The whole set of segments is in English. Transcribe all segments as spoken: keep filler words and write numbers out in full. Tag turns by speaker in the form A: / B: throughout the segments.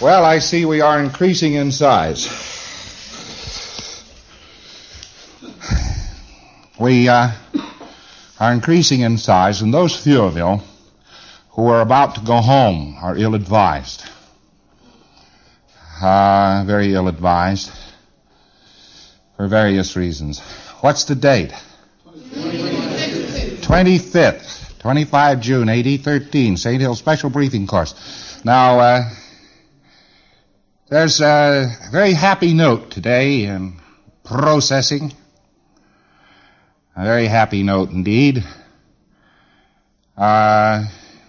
A: Well, I see we are increasing in size. We uh, are increasing in size, and those few of you who are about to go home are ill-advised. Uh, very ill-advised for various reasons. What's the date? twenty-fifth, twenty-fifth June, A D thirteen, Saint Hill Special Briefing Course. Now, uh, there's a very happy note today in processing. A very happy note indeed. Uh,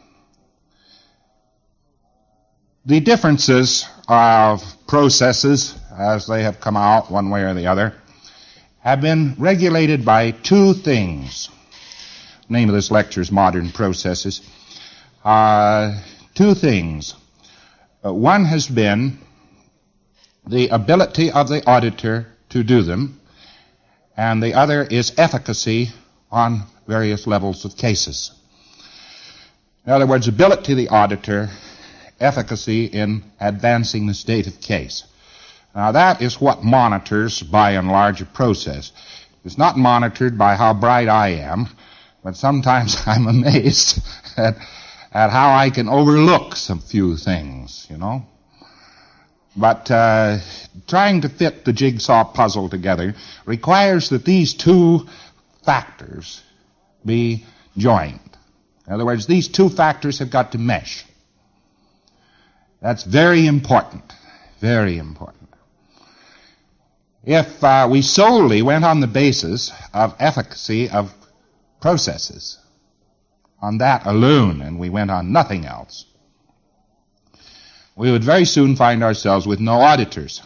A: the differences of processes, as they have come out one way or the other, have been regulated by two things. The name of this lecture is Modern Processes. Uh, two things. Uh, one has been the ability of the auditor to do them, and the other is efficacy on various levels of cases. In other words, ability of the auditor, efficacy in advancing the state of case. Now that is what monitors, by and large, a process. It's not monitored by how bright I am, but sometimes I'm amazed at, at how I can overlook some few things, you know. But uh, trying to fit the jigsaw puzzle together requires that these two factors be joined. In other words, these two factors have got to mesh. That's very important, very important. If uh, we solely went on the basis of efficacy of processes, on that alone, and we went on nothing else, we would very soon find ourselves with no auditors.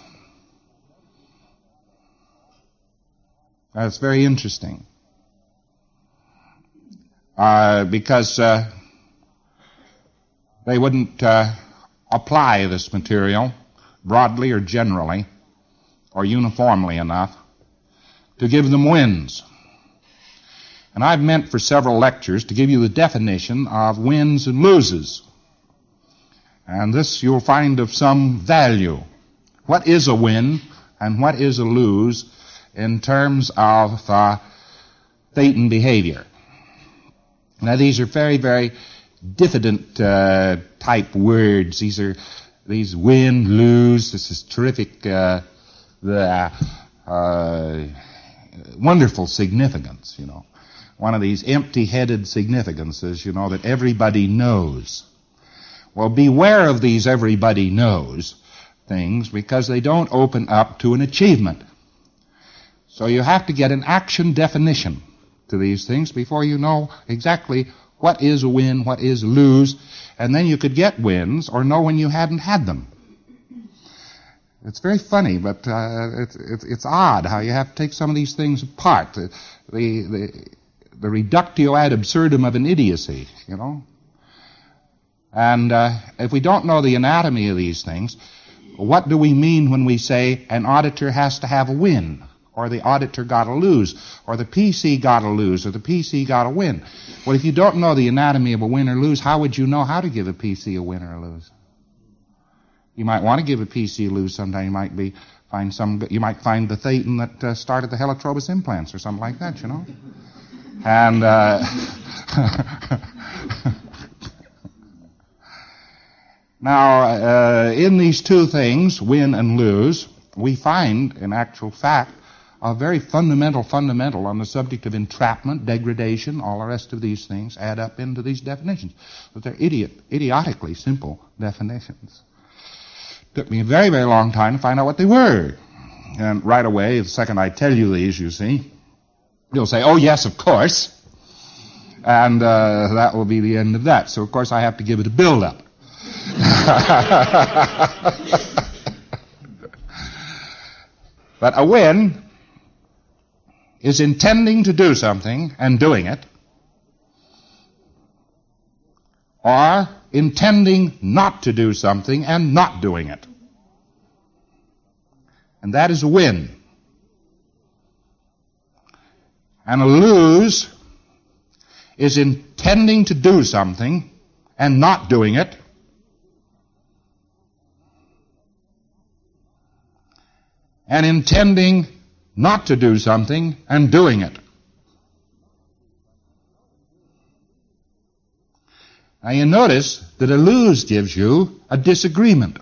A: That's very interesting. Uh, because uh, they wouldn't uh, apply this material broadly or generally or uniformly enough to give them wins. And I've meant for several lectures to give you the definition of wins and loses. And this you'll find of some value. What is a win and what is a lose in terms of uh, Thetan behavior? Now these are very, very diffident uh, type words. These are these win, lose. This is terrific, uh, the uh, wonderful significance, you know. One of these empty-headed significances, you know, that everybody knows. Well, beware of these everybody knows things because they don't open up to an achievement. So you have to get an action definition to these things before you know exactly what is a win, what is a lose, and then you could get wins or know when you hadn't had them. It's very funny, but uh, it's, it's, it's odd how you have to take some of these things apart. The, the, the, the reductio ad absurdum of an idiocy, you know. And uh, if we don't know the anatomy of these things, what do we mean when we say an auditor has to have a win, or the auditor got to lose, or the P C got to lose, or the P C got to win? Well, if you don't know the anatomy of a win or lose, how would you know how to give a P C a win or a lose? You might want to give a P C a lose. Sometime you might be find some. You might find the Thetan that uh, started the Helitrobus implants or something like that, you know. And uh, now, uh, in these two things, win and lose, we find, in actual fact, a very fundamental, fundamental on the subject of entrapment, degradation, all the rest of these things add up into these definitions. But they're idiot, idiotically simple definitions. It took me a very, very long time to find out what they were. And right away, the second I tell you these, you see, you'll say, oh, yes, of course. And uh, that will be the end of that. So, of course, I have to give it a build-up. But a win is intending to do something and doing it, or intending not to do something and not doing it. And that is a win. And a lose is intending to do something and not doing it, and intending not to do something and doing it. Now you notice that a lose gives you a disagreement.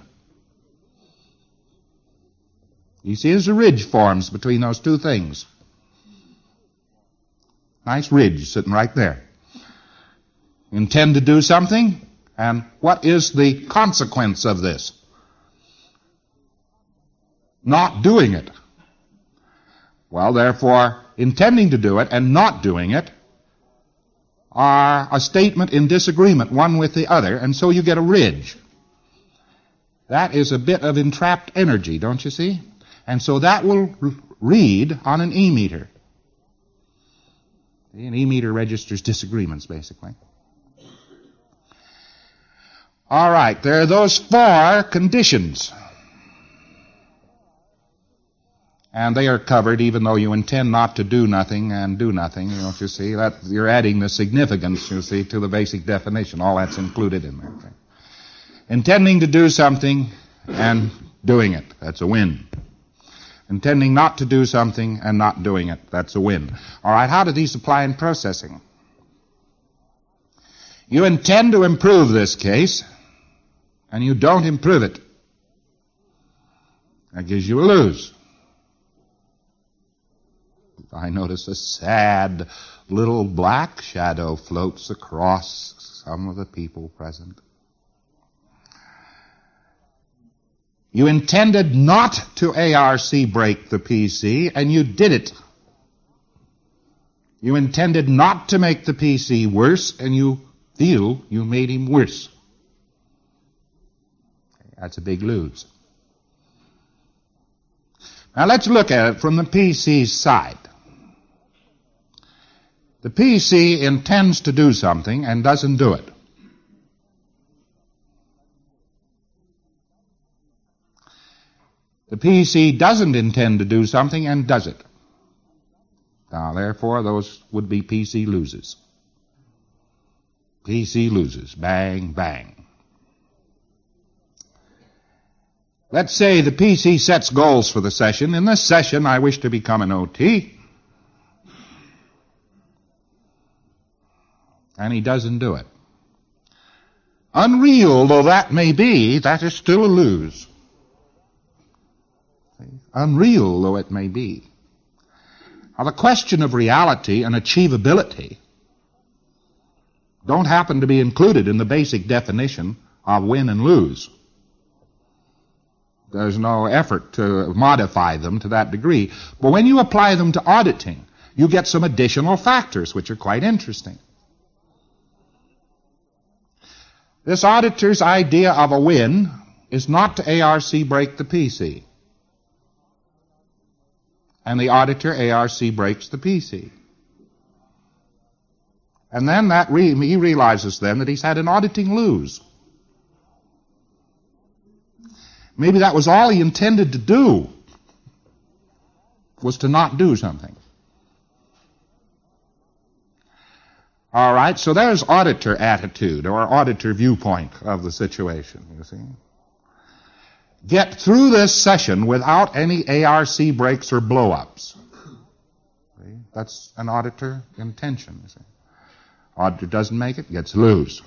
A: You see, there's a ridge forms between those two things. Nice ridge sitting right there. Intend to do something, and what is the consequence of this? Not doing it. Well, therefore, intending to do it and not doing it are a statement in disagreement one with the other, and so you get a ridge. That is a bit of entrapped energy, don't you see? And so that will read on an E-meter. An E-meter registers disagreements, basically. All right, there are those four conditions. And they are covered even though you intend not to do nothing and do nothing. You know, you see, that you're adding the significance, you see, to the basic definition. All that's included in there. Okay? Intending to do something and doing it. That's a win. Intending not to do something and not doing it. That's a win. All right, how do these apply in processing? You intend to improve this case, and you don't improve it. That gives you a lose. I notice a sad little black shadow floats across some of the people present. You intended not to A R C break the P C, and you did it. You intended not to make the P C worse, and you feel you made him worse. That's a big lose. Now let's look at it from the P C's side. The P C intends to do something and doesn't do it. The P C doesn't intend to do something and does it. Now, therefore, those would be P C loses. P C loses. Bang, bang. Let's say the P C sets goals for the session. In this session, I wish to become an O T. And he doesn't do it. Unreal though that may be, that is still a lose. Unreal though it may be. Now the question of reality and achievability don't happen to be included in the basic definition of win and lose. There's no effort to modify them to that degree. But when you apply them to auditing, you get some additional factors which are quite interesting. This auditor's idea of a win is not to A R C break the P C. And the auditor A R C breaks the P C. And then that re- he realizes then that he's had an auditing lose. Maybe that was all he intended to do, was to not do something. All right, so there's auditor attitude or auditor viewpoint of the situation, you see. Get through this session without any A R C breaks or blow-ups. See? That's an auditor intention, you see. Auditor doesn't make it, gets lose.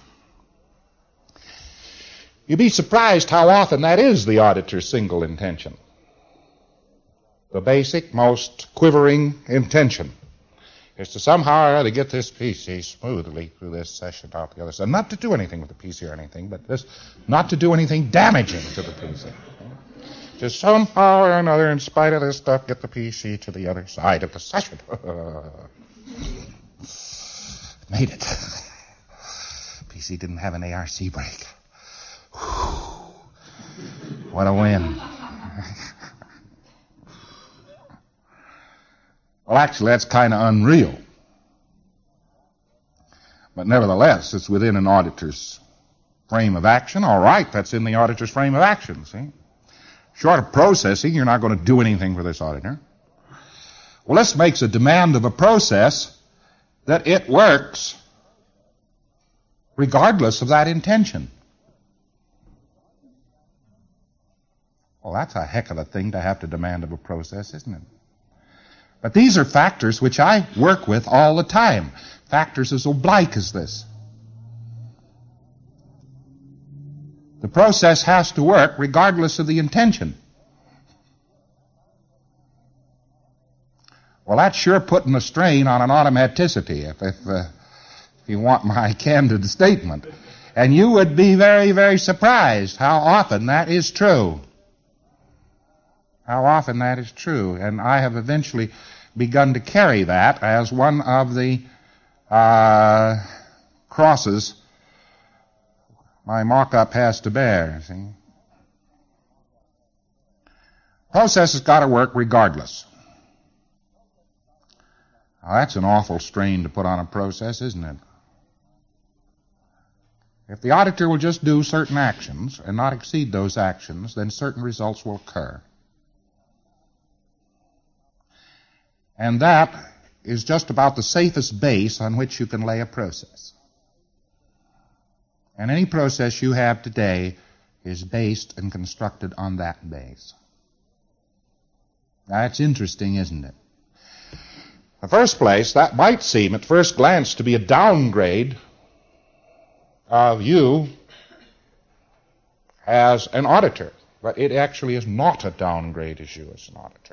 A: You'd be surprised how often that is the auditor's single intention. The basic, most quivering intention is to somehow or other get this P C smoothly through this session out the other side. Not to do anything with the P C or anything, but just not to do anything damaging to the P C. Just somehow or another, in spite of this stuff, get the P C to the other side of the session. Made it. P C didn't have an A R C break. Whew. What a win. Well, actually, that's kind of unreal. But nevertheless, it's within an auditor's frame of action. All right, that's in the auditor's frame of action, see? Short of processing, you're not going to do anything for this auditor. Well, this makes a demand of a process that it works regardless of that intention. Well, that's a heck of a thing to have to demand of a process, isn't it? But these are factors which I work with all the time. Factors as oblique as this. The process has to work regardless of the intention. Well, that's sure putting a strain on an automaticity, if, if, uh, if you want my candid statement. And you would be very, very surprised how often that is true. How often that is true. And I have eventually begun to carry that as one of the uh, crosses my mock-up has to bear. See? Process has got to work regardless. Now, that's an awful strain to put on a process, isn't it? If the auditor will just do certain actions and not exceed those actions, then certain results will occur. And that is just about the safest base on which you can lay a process. And any process you have today is based and constructed on that base. That's interesting, isn't it? In the first place, that might seem at first glance to be a downgrade of you as an auditor, but it actually is not a downgrade as you as an auditor.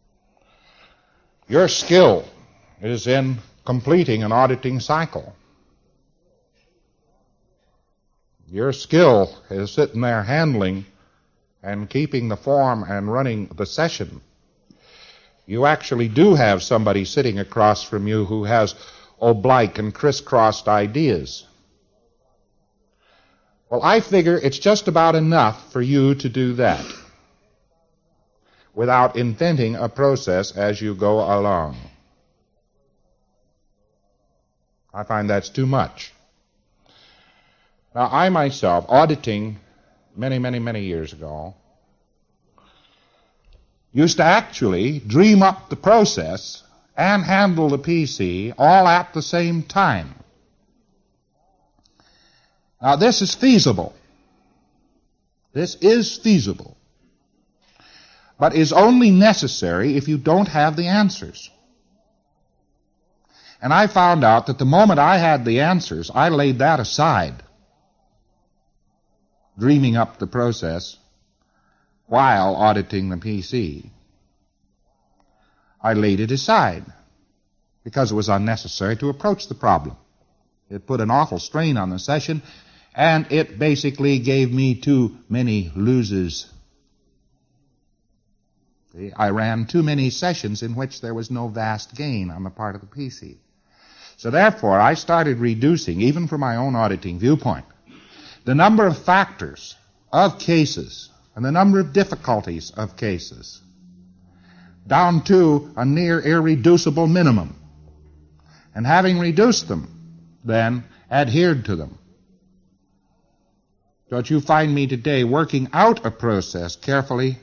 A: Your skill is in completing an auditing cycle. Your skill is sitting there handling and keeping the form and running the session. You actually do have somebody sitting across from you who has oblique and crisscrossed ideas. Well, I figure it's just about enough for you to do that without inventing a process as you go along. I find that's too much. Now, I myself, auditing many, many, many years ago, used to actually dream up the process and handle the P C all at the same time. Now, this is feasible. This is feasible. But is only necessary if you don't have the answers. And I found out that the moment I had the answers, I laid that aside, dreaming up the process while auditing the P C. I laid it aside because it was unnecessary to approach the problem. It put an awful strain on the session, and it basically gave me too many losers. See, I ran too many sessions in which there was no vast gain on the part of the P C. So therefore, I started reducing, even from my own auditing viewpoint, the number of factors of cases and the number of difficulties of cases down to a near irreducible minimum. And having reduced them, then adhered to them. So that you find me today working out a process carefully,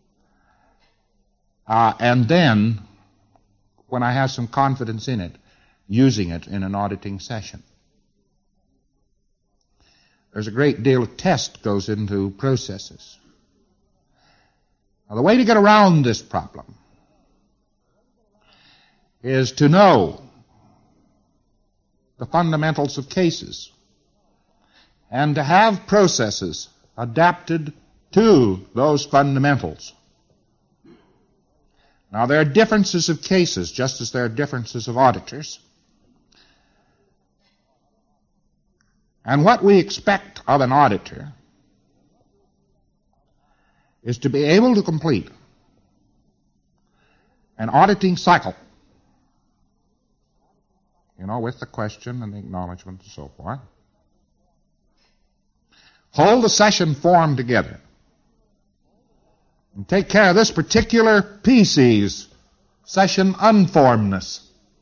A: uh, and then, when I have some confidence in it, using it in an auditing session. There's a great deal of test goes into processes. Now, the way to get around this problem is to know the fundamentals of cases and to have processes adapted to those fundamentals. Now, there are differences of cases, just as there are differences of auditors. And what we expect of an auditor is to be able to complete an auditing cycle, you know, with the question and the acknowledgement and so forth. Hold the session form together and take care of this particular P C's session unformedness.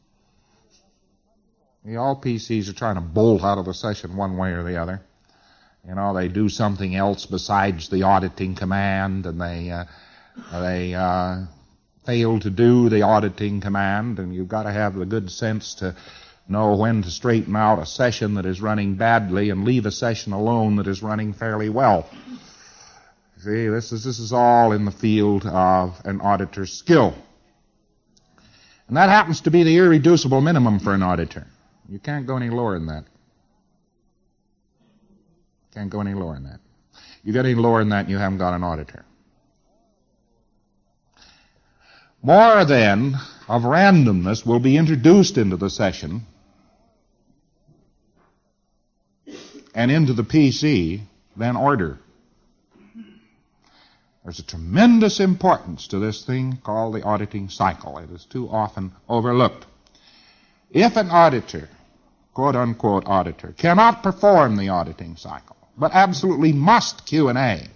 A: The all P Cs are trying to bolt out of the session one way or the other. You know, they do something else besides the auditing command, and they uh, they uh, fail to do the auditing command, and you've got to have the good sense to know when to straighten out a session that is running badly and leave a session alone that is running fairly well. See, this is, this is all in the field of an auditor's skill. And that happens to be the irreducible minimum for an auditor. You can't go any lower than that. Can't go any lower than that. You get any lower than that and you haven't got an auditor. More, then, of randomness will be introduced into the session and into the P C than order. There's a tremendous importance to this thing called the auditing cycle. It is too often overlooked. If an auditor, quote-unquote auditor, cannot perform the auditing cycle, but absolutely must Q and A,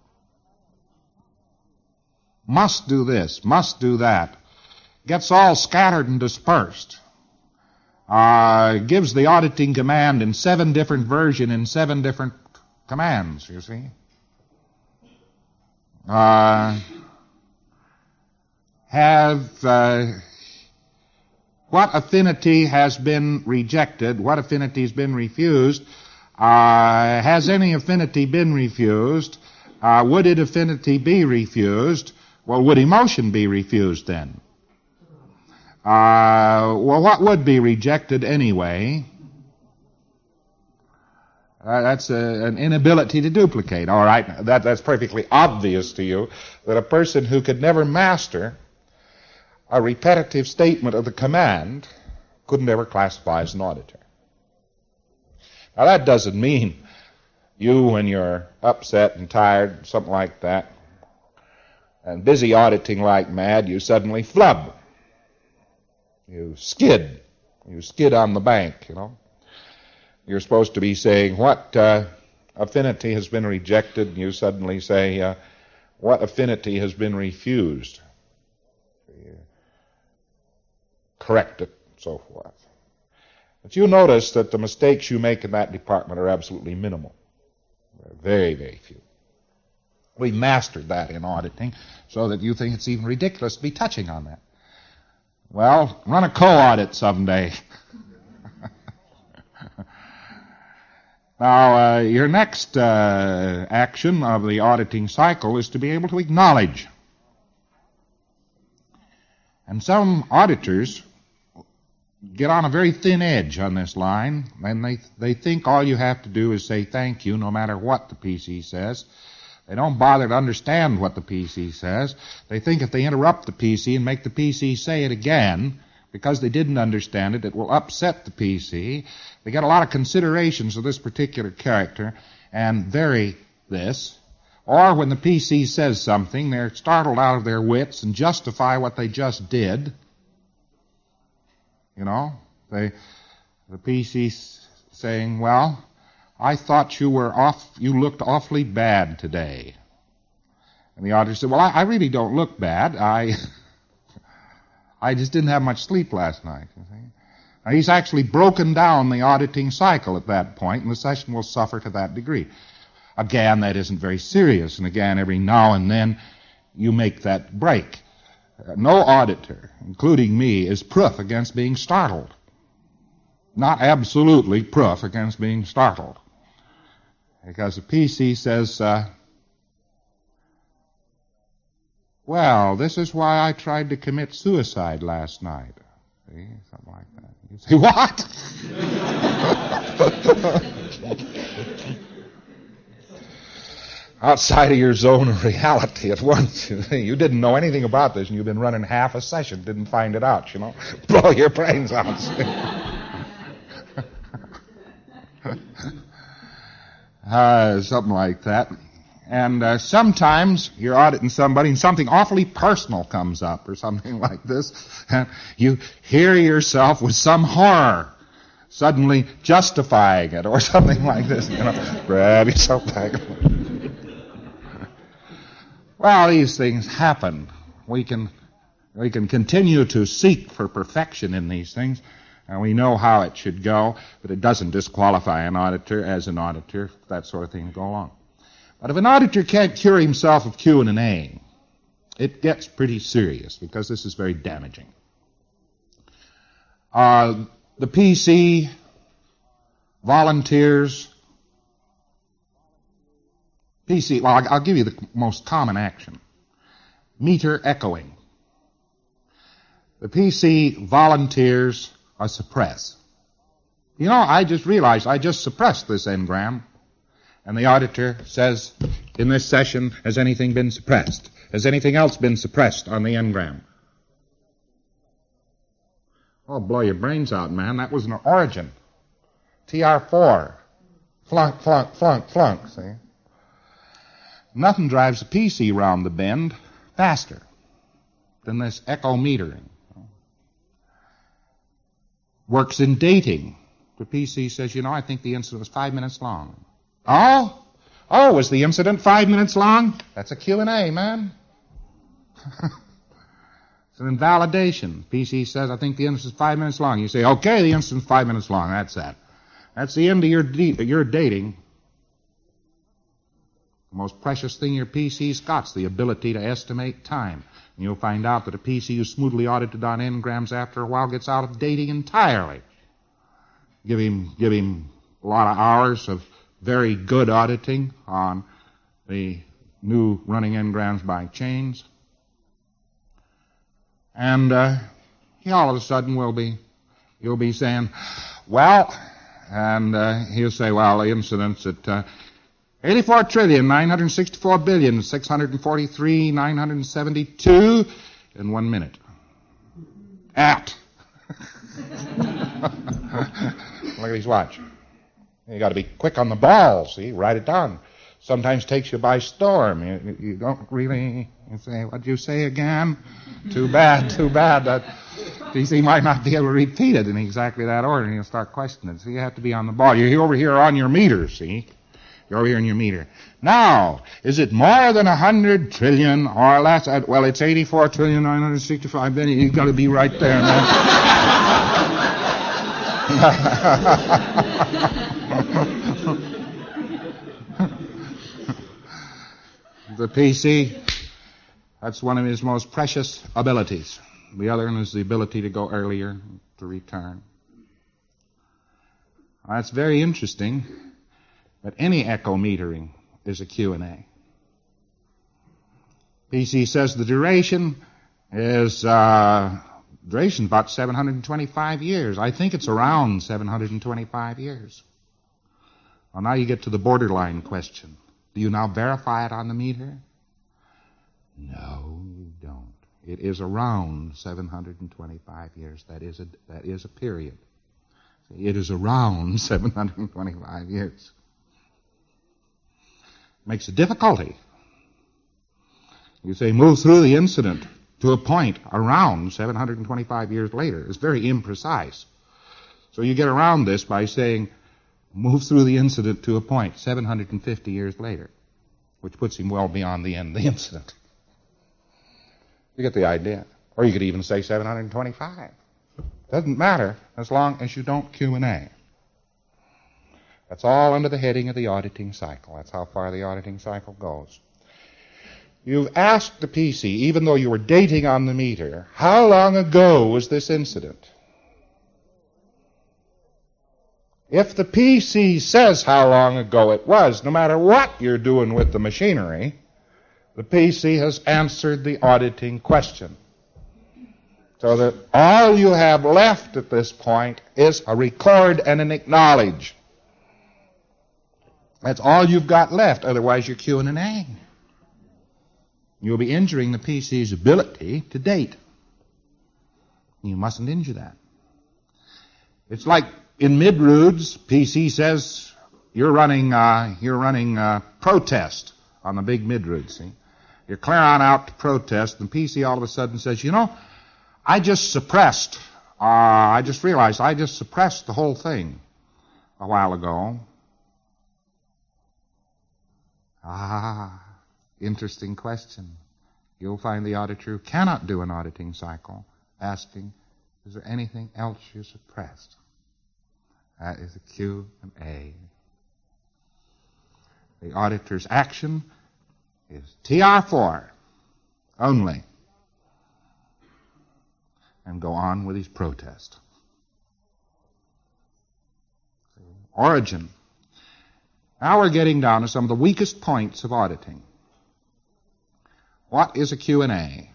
A: must do this, must do that, gets all scattered and dispersed, uh, gives the auditing command in seven different versions in seven different commands, you see. Uh, have, uh, what affinity has been rejected, what affinity has been refused, uh, has any affinity been refused, uh, would it affinity be refused? Well, would emotion be refused then? Uh, well, what would be rejected anyway? Uh, that's a, an inability to duplicate. All right, that, that's perfectly obvious to you that a person who could never master a repetitive statement of the command couldn't ever classify as an auditor. Now, that doesn't mean you, when you're upset and tired, something like that, and busy auditing like mad, you suddenly flub. You skid. You skid on the bank, you know. You're supposed to be saying, what uh, affinity has been rejected? And you suddenly say, uh, what affinity has been refused? You correct it, so forth. But you notice that the mistakes you make in that department are absolutely minimal. They're very, very few. We mastered that in auditing so that you think it's even ridiculous to be touching on that. Well, run a co-audit someday. Now, uh, your next uh, action of the auditing cycle is to be able to acknowledge. And some auditors get on a very thin edge on this line, and they, they think all you have to do is say thank you no matter what the P C says. They don't bother to understand what the P C says. They think if they interrupt the P C and make the P C say it again, because they didn't understand it, it will upset the P C. They get a lot of considerations of this particular character and vary this. Or when the P C says something, they're startled out of their wits and justify what they just did. You know, they, the P C saying, well, I thought you were off, you looked awfully bad today. And the auditor said, well, I, I really don't look bad. I, I just didn't have much sleep last night. You see? Now, he's actually broken down the auditing cycle at that point, and the session will suffer to that degree. Again, that isn't very serious, and again, every now and then, you make that break. Uh, no auditor, including me, is proof against being startled. Not absolutely proof against being startled. Because the P C says, uh, well, this is why I tried to commit suicide last night. See, something like that. You say, what? Outside of your zone of reality at once. You didn't know anything about this, and you've been running half a session, didn't find it out, you know. Blow your brains out. uh, something like that. And uh, sometimes you're auditing somebody and something awfully personal comes up or something like this. And you hear yourself with some horror suddenly justifying it or something like this. You know, grab yourself back. Well, these things happen. We can, we can continue to seek for perfection in these things, and we know how it should go, but it doesn't disqualify an auditor as an auditor, that sort of thing go along. But if an auditor can't cure himself of Q and A, it gets pretty serious, because this is very damaging. Uh, the P C, volunteers, P C, well, I'll, I'll give you the most common action. Meter echoing. The P C volunteers a suppress. You know, I just realized I just suppressed this engram. And the auditor says, in this session, has anything been suppressed? Has anything else been suppressed on the engram? Oh, blow your brains out, man. That was an origin. T R four. Flunk, flunk, flunk, flunk, see? Nothing drives the P C round the bend faster than this echo metering. Works in dating. The P C says, you know, I think the incident was five minutes long. Oh? Oh, was the incident five minutes long? That's a Q and A, man. It's an invalidation. P C says, I think the incident is five minutes long. You say, okay, the incident is five minutes long. That's that. That's the end of your, de- your dating. The most precious thing your P C's got's the ability to estimate time. And you'll find out that a P C who's smoothly audited on engrams after a while gets out of dating entirely. Give him, give him a lot of hours of very good auditing on the new running engrams by chains. And uh, he all of a sudden will be, you'll be saying, well, and uh, he'll say, well, the incident's at uh, eighty-four trillion, nine hundred sixty-four billion, six hundred forty-three, nine hundred seventy-two in one minute. At. Look at his watch. You got to be quick on the ball, see? Write it down. Sometimes takes you by storm. You, you don't really you say, what'd you say again? Too bad, too bad. That P C might not be able to repeat it in exactly that order, and you'll start questioning. So you have to be on the ball. You're over here on your meter, see? You're over here in your meter. Now, is it more than a hundred trillion or less? Well, it's eighty-four trillion, nine hundred sixty-five billion. You've got to be right there, man. The P C, that's one of his most precious abilities. The other one is the ability to go earlier, to return. That's very interesting, but any echo metering is a Q and A. P C says the duration is, uh, duration about seven hundred twenty-five years. I think it's around seven hundred twenty-five years. Well, now you get to the borderline question. Do you now verify it on the meter? No, you don't. It is around seven hundred twenty-five years. That is a, that is a period. It is around seven hundred twenty-five years. Makes a difficulty. You say move through the incident to a point around seven hundred twenty-five years later. It's very imprecise. So you get around this by saying move through the incident to a point seven hundred fifty years later, which puts him well beyond the end of the incident. You get the idea. Or you could even say seven hundred twenty-five. Doesn't matter as long as you don't Q and A. That's all under the heading of the auditing cycle. That's how far the auditing cycle goes. You've asked the P C, even though you were dating on the meter, how long ago was this incident? If the P C says how long ago it was, no matter what you're doing with the machinery, the P C has answered the auditing question. So that all you have left at this point is a record and an acknowledge. That's all you've got left. Otherwise, you're Q and A. You'll be injuring the P C's ability to date. You mustn't injure that. It's like in Midroods, P C says you're running uh, you're running uh, protest on the big Midrood. See, you're clear on out to protest, and P C all of a sudden says, you know, I just suppressed. Uh, I just realized I just suppressed the whole thing a while ago. Ah, interesting question. You'll find the auditor who cannot do an auditing cycle asking, is there anything else you suppressed? That is a Q and A. The auditor's action is T R four only. And go on with his protest. Origin. Now we're getting down to some of the weakest points of auditing. What is a Q and A?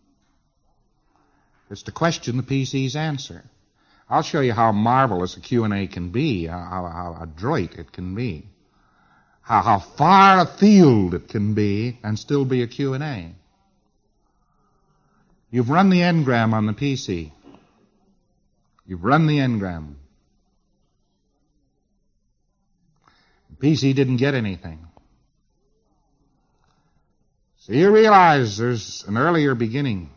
A: It's to question the P C's answer. I'll show you how marvelous a Q and A can be, how, how adroit it can be, how, how far afield it can be and still be a Q and A. You've run the engram on the P C. You've run the engram. The P C didn't get anything. So you realize there's an earlier beginning.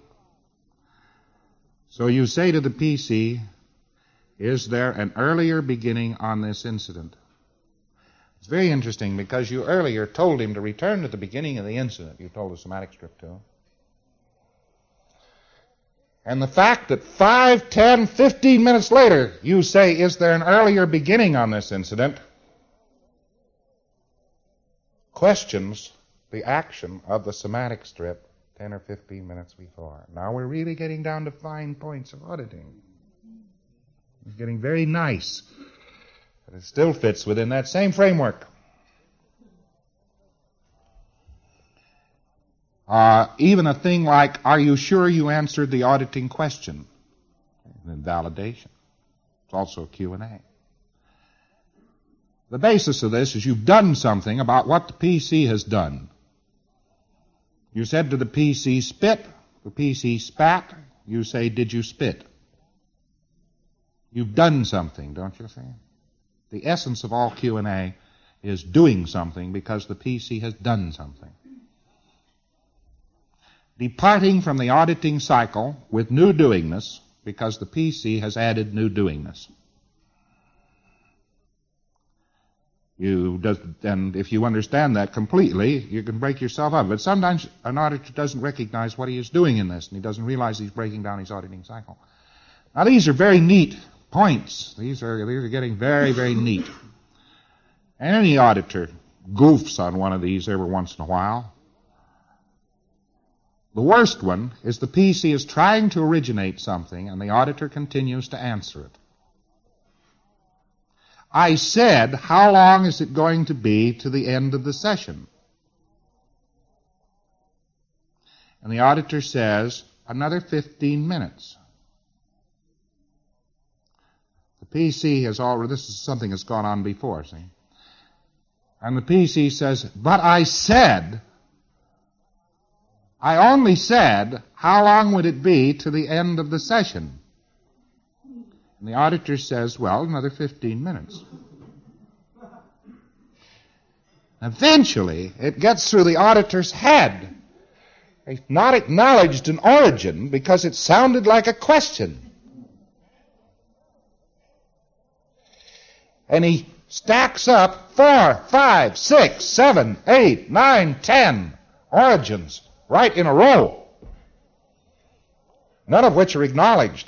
A: So you say to the P C, is there an earlier beginning on this incident? It's very interesting because you earlier told him to return to the beginning of the incident. You told the somatic strip to him. And the fact that five, ten, fifteen minutes later you say, is there an earlier beginning on this incident, questions the action of the somatic strip ten or fifteen minutes before. Now we're really getting down to fine points of auditing. It's getting very nice. But it still fits within that same framework. Uh, even a thing like, are you sure you answered the auditing question? And validation. It's also a Q and A. The basis of this is you've done something about what the P C has done. You said to the P C, spit. The P C spat. You say, did you spit? You've done something, don't you see? The essence of all Q and A is doing something because the P C has done something. Departing from the auditing cycle with new doingness because the P C has added new doingness. You does, and if you understand that completely, you can break yourself up. But sometimes an auditor doesn't recognize what he is doing in this, and he doesn't realize he's breaking down his auditing cycle. Now, these are very neat points. These are, these are getting very, very neat. And any auditor goofs on one of these every once in a while. The worst one is the P C is trying to originate something, and the auditor continues to answer it. I said, how long is it going to be to the end of the session? And the auditor says, another fifteen minutes. The P C has already, this is something that's gone on before, see? And the P C says, but I said, I only said, how long would it be to the end of the session? And the auditor says, well, another fifteen minutes. Eventually, it gets through the auditor's head. He's not acknowledged an origin because it sounded like a question. And he stacks up four, five, six, seven, eight, nine, ten origins right in a row, none of which are acknowledged.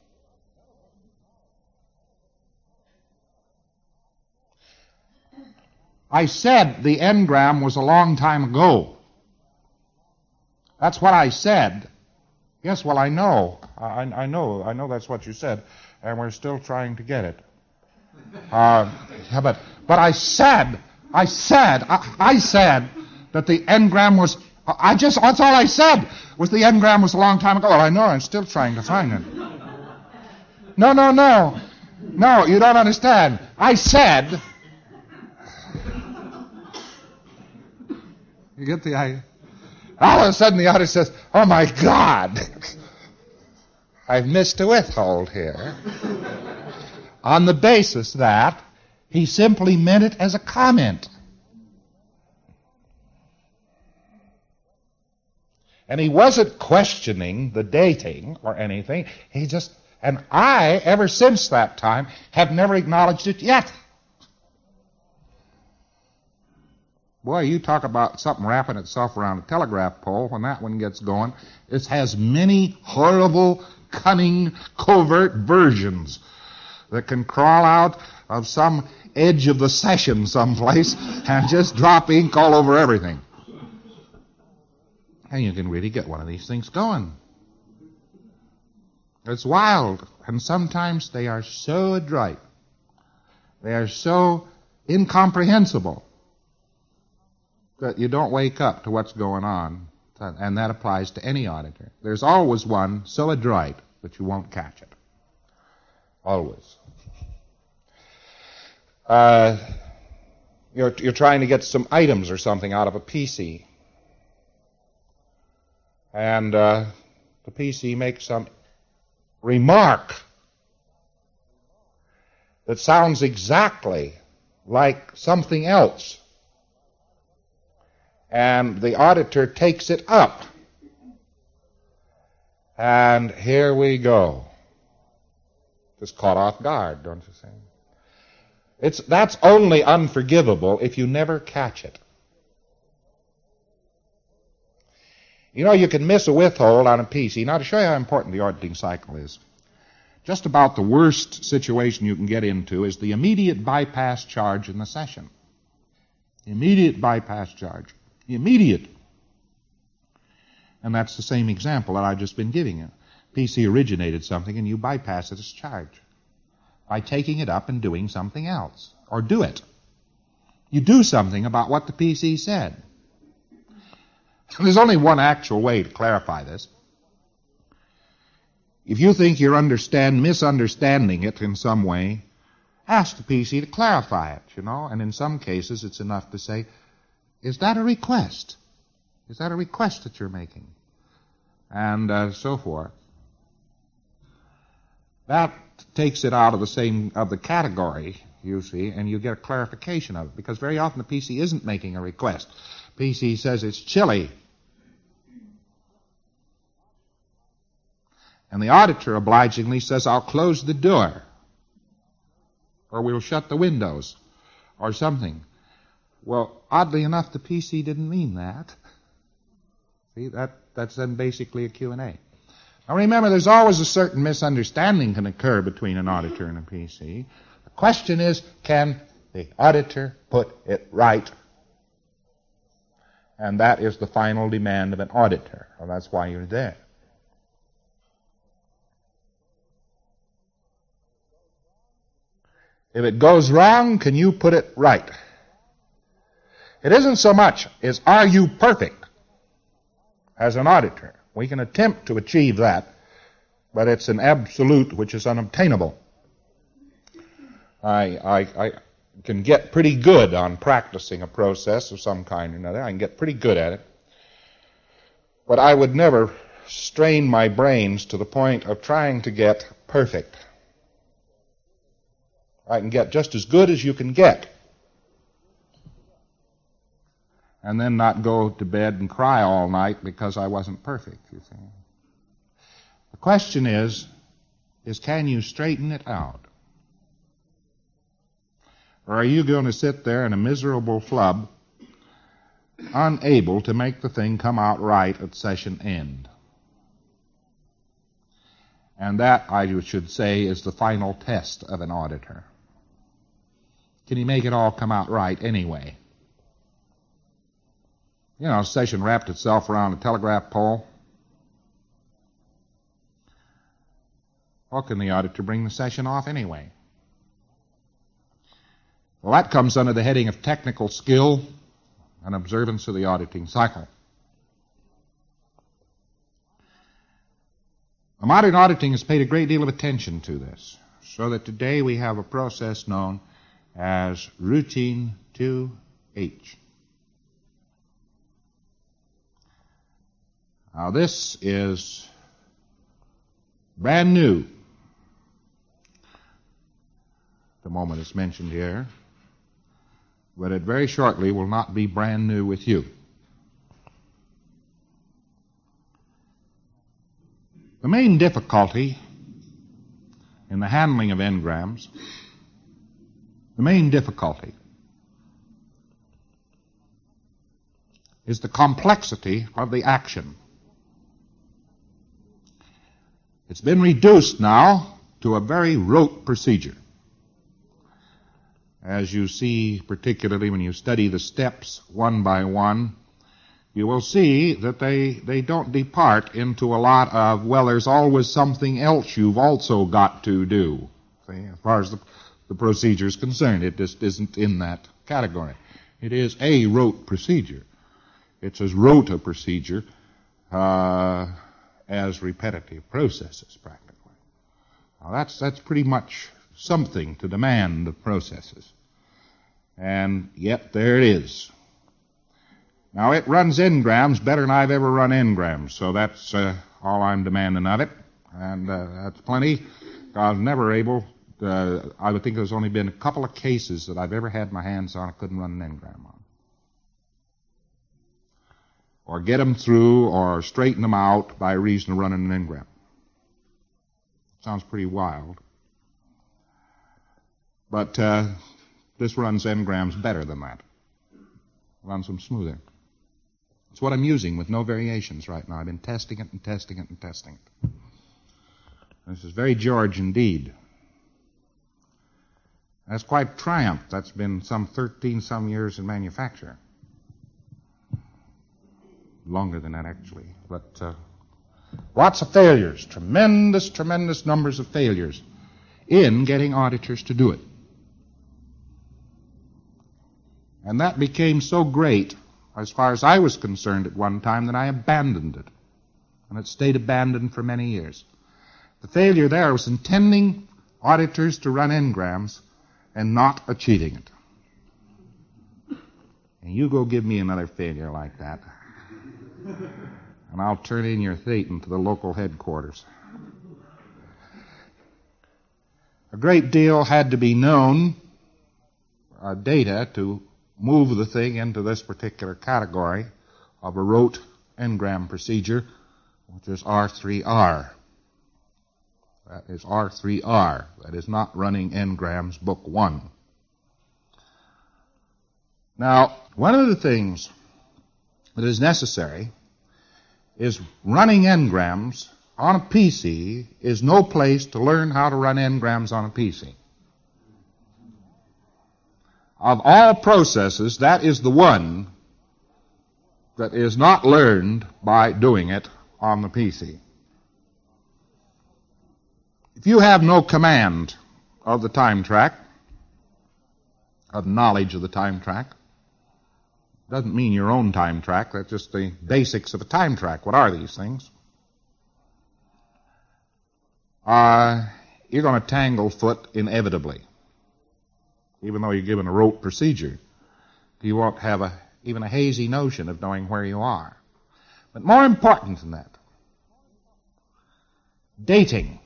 A: I said the engram was a long time ago. That's what I said. Yes, well, I know. I, I know. I know that's what you said, and we're still trying to get it. Uh, yeah, but, but I said, I said, I, I said that the engram was, I just, that's all I said, was the engram was a long time ago. Well, I know, I'm still trying to find it. No, no, no. No, you don't understand. I said, you get the idea? All of a sudden the auditor says, oh my God, I've missed a withhold here. On the basis that he simply meant it as a comment. And he wasn't questioning the dating or anything. He just, and I, ever since that time, have never acknowledged it yet. Boy, you talk about something wrapping itself around a telegraph pole. When that one gets going, it has many horrible, cunning, covert versions that can crawl out of some edge of the session someplace and just drop ink all over everything. And you can really get one of these things going. It's wild, and sometimes they are so adroit, they are so incomprehensible, that you don't wake up to what's going on, and that applies to any auditor. There's always one so adroit that you won't catch it. Always. Uh, you're, you're trying to get some items or something out of a P C. And uh, the P C makes some remark that sounds exactly like something else. And the auditor takes it up. And here we go. Just caught off guard, don't you think? It's, that's only unforgivable if you never catch it. You know, you can miss a withhold on a P C. Now, to show you how important the auditing cycle is, just about the worst situation you can get into is the immediate bypass charge in the session. The immediate bypass charge. The immediate. And that's the same example that I've just been giving you. P C originated something and you bypass it as charge by taking it up and doing something else. Or do it. You do something about what the P C said. There's only one actual way to clarify this. If you think you're understand, misunderstanding it in some way, ask the P C to clarify it, you know, and in some cases it's enough to say, is that a request? Is that a request that you're making? And uh, so forth. That takes it out of the same, of the category, you see, and you get a clarification of it, because very often the P C isn't making a request. P C says it's chilly. And the auditor obligingly says, I'll close the door. Or we'll shut the windows. Or something. Well, oddly enough, the P C didn't mean that. See, that, that's then basically a Q and A. Now remember, there's always a certain misunderstanding can occur between an auditor and a P C. The question is, can the auditor put it right? And that is the final demand of an auditor. Well, that's why you're there. If it goes wrong, can you put it right? It isn't so much as are you perfect as an auditor. We can attempt to achieve that, but it's an absolute which is unobtainable. I, I, I can get pretty good on practicing a process of some kind or another. I can get pretty good at it. But I would never strain my brains to the point of trying to get perfect. I can get just as good as you can get. And then not go to bed and cry all night because I wasn't perfect, you see. The question is, is can you straighten it out? Or are you going to sit there in a miserable flub, unable to make the thing come out right at session end? And that, I should say, is the final test of an auditor. Can he make it all come out right anyway? You know, session wrapped itself around a telegraph pole. Or can the auditor bring the session off anyway? Well, that comes under the heading of technical skill and observance of the auditing cycle. Modern auditing has paid a great deal of attention to this, so that today we have a process known as Routine two H. Now this is brand new. The moment it's mentioned here, but it very shortly will not be brand new with you. The main difficulty in the handling of engrams, the main difficulty is the complexity of the action. It's been reduced now to a very rote procedure. As you see, particularly when you study the steps one by one, you will see that they, they don't depart into a lot of, well, there's always something else you've also got to do. See, as far as the, the procedure is concerned, it just isn't in that category. It is a rote procedure. It's as rote a procedure uh, as repetitive processes, practically. Now that's that's pretty much something to demand of processes. And yet there it is. Now it runs n-grams better than I've ever run n-grams, so that's uh, all I'm demanding of it. And uh, that's plenty. I was never able, uh, I would think there's only been a couple of cases that I've ever had my hands on I couldn't run an n-gram on. Or get them through or straighten them out by reason of running an n-gram. Sounds pretty wild. But uh, this runs n-grams better than that. Runs them smoother. It's what I'm using with no variations right now. I've been testing it and testing it and testing it. This is very George indeed. That's quite a triumph. That's been some thirteen some years in manufacture. Longer than that, actually. But uh, lots of failures. Tremendous, tremendous numbers of failures in getting auditors to do it. And that became so great, as far as I was concerned at one time, that I abandoned it. And it stayed abandoned for many years. The failure there was intending auditors to run n-grams and not achieving it. And you go give me another failure like that, and I'll turn in your Thetan to the local headquarters. A great deal had to be known, uh, data, to move the thing into this particular category of a rote n-gram procedure, which is R three R. That is R three R. That is not running n-grams book one. Now, one of the things that is necessary is running n-grams on a P C is no place to learn how to run n-grams on a P C. Of all processes, that is the one that is not learned by doing it on the P C. If you have no command of the time track, of knowledge of the time track, doesn't mean your own time track, that's just the basics of a time track. What are these things? Uh, you're going to tangle foot inevitably. Even though you're given a rote procedure, you won't have a, even a hazy notion of knowing where you are. But more important than that, dating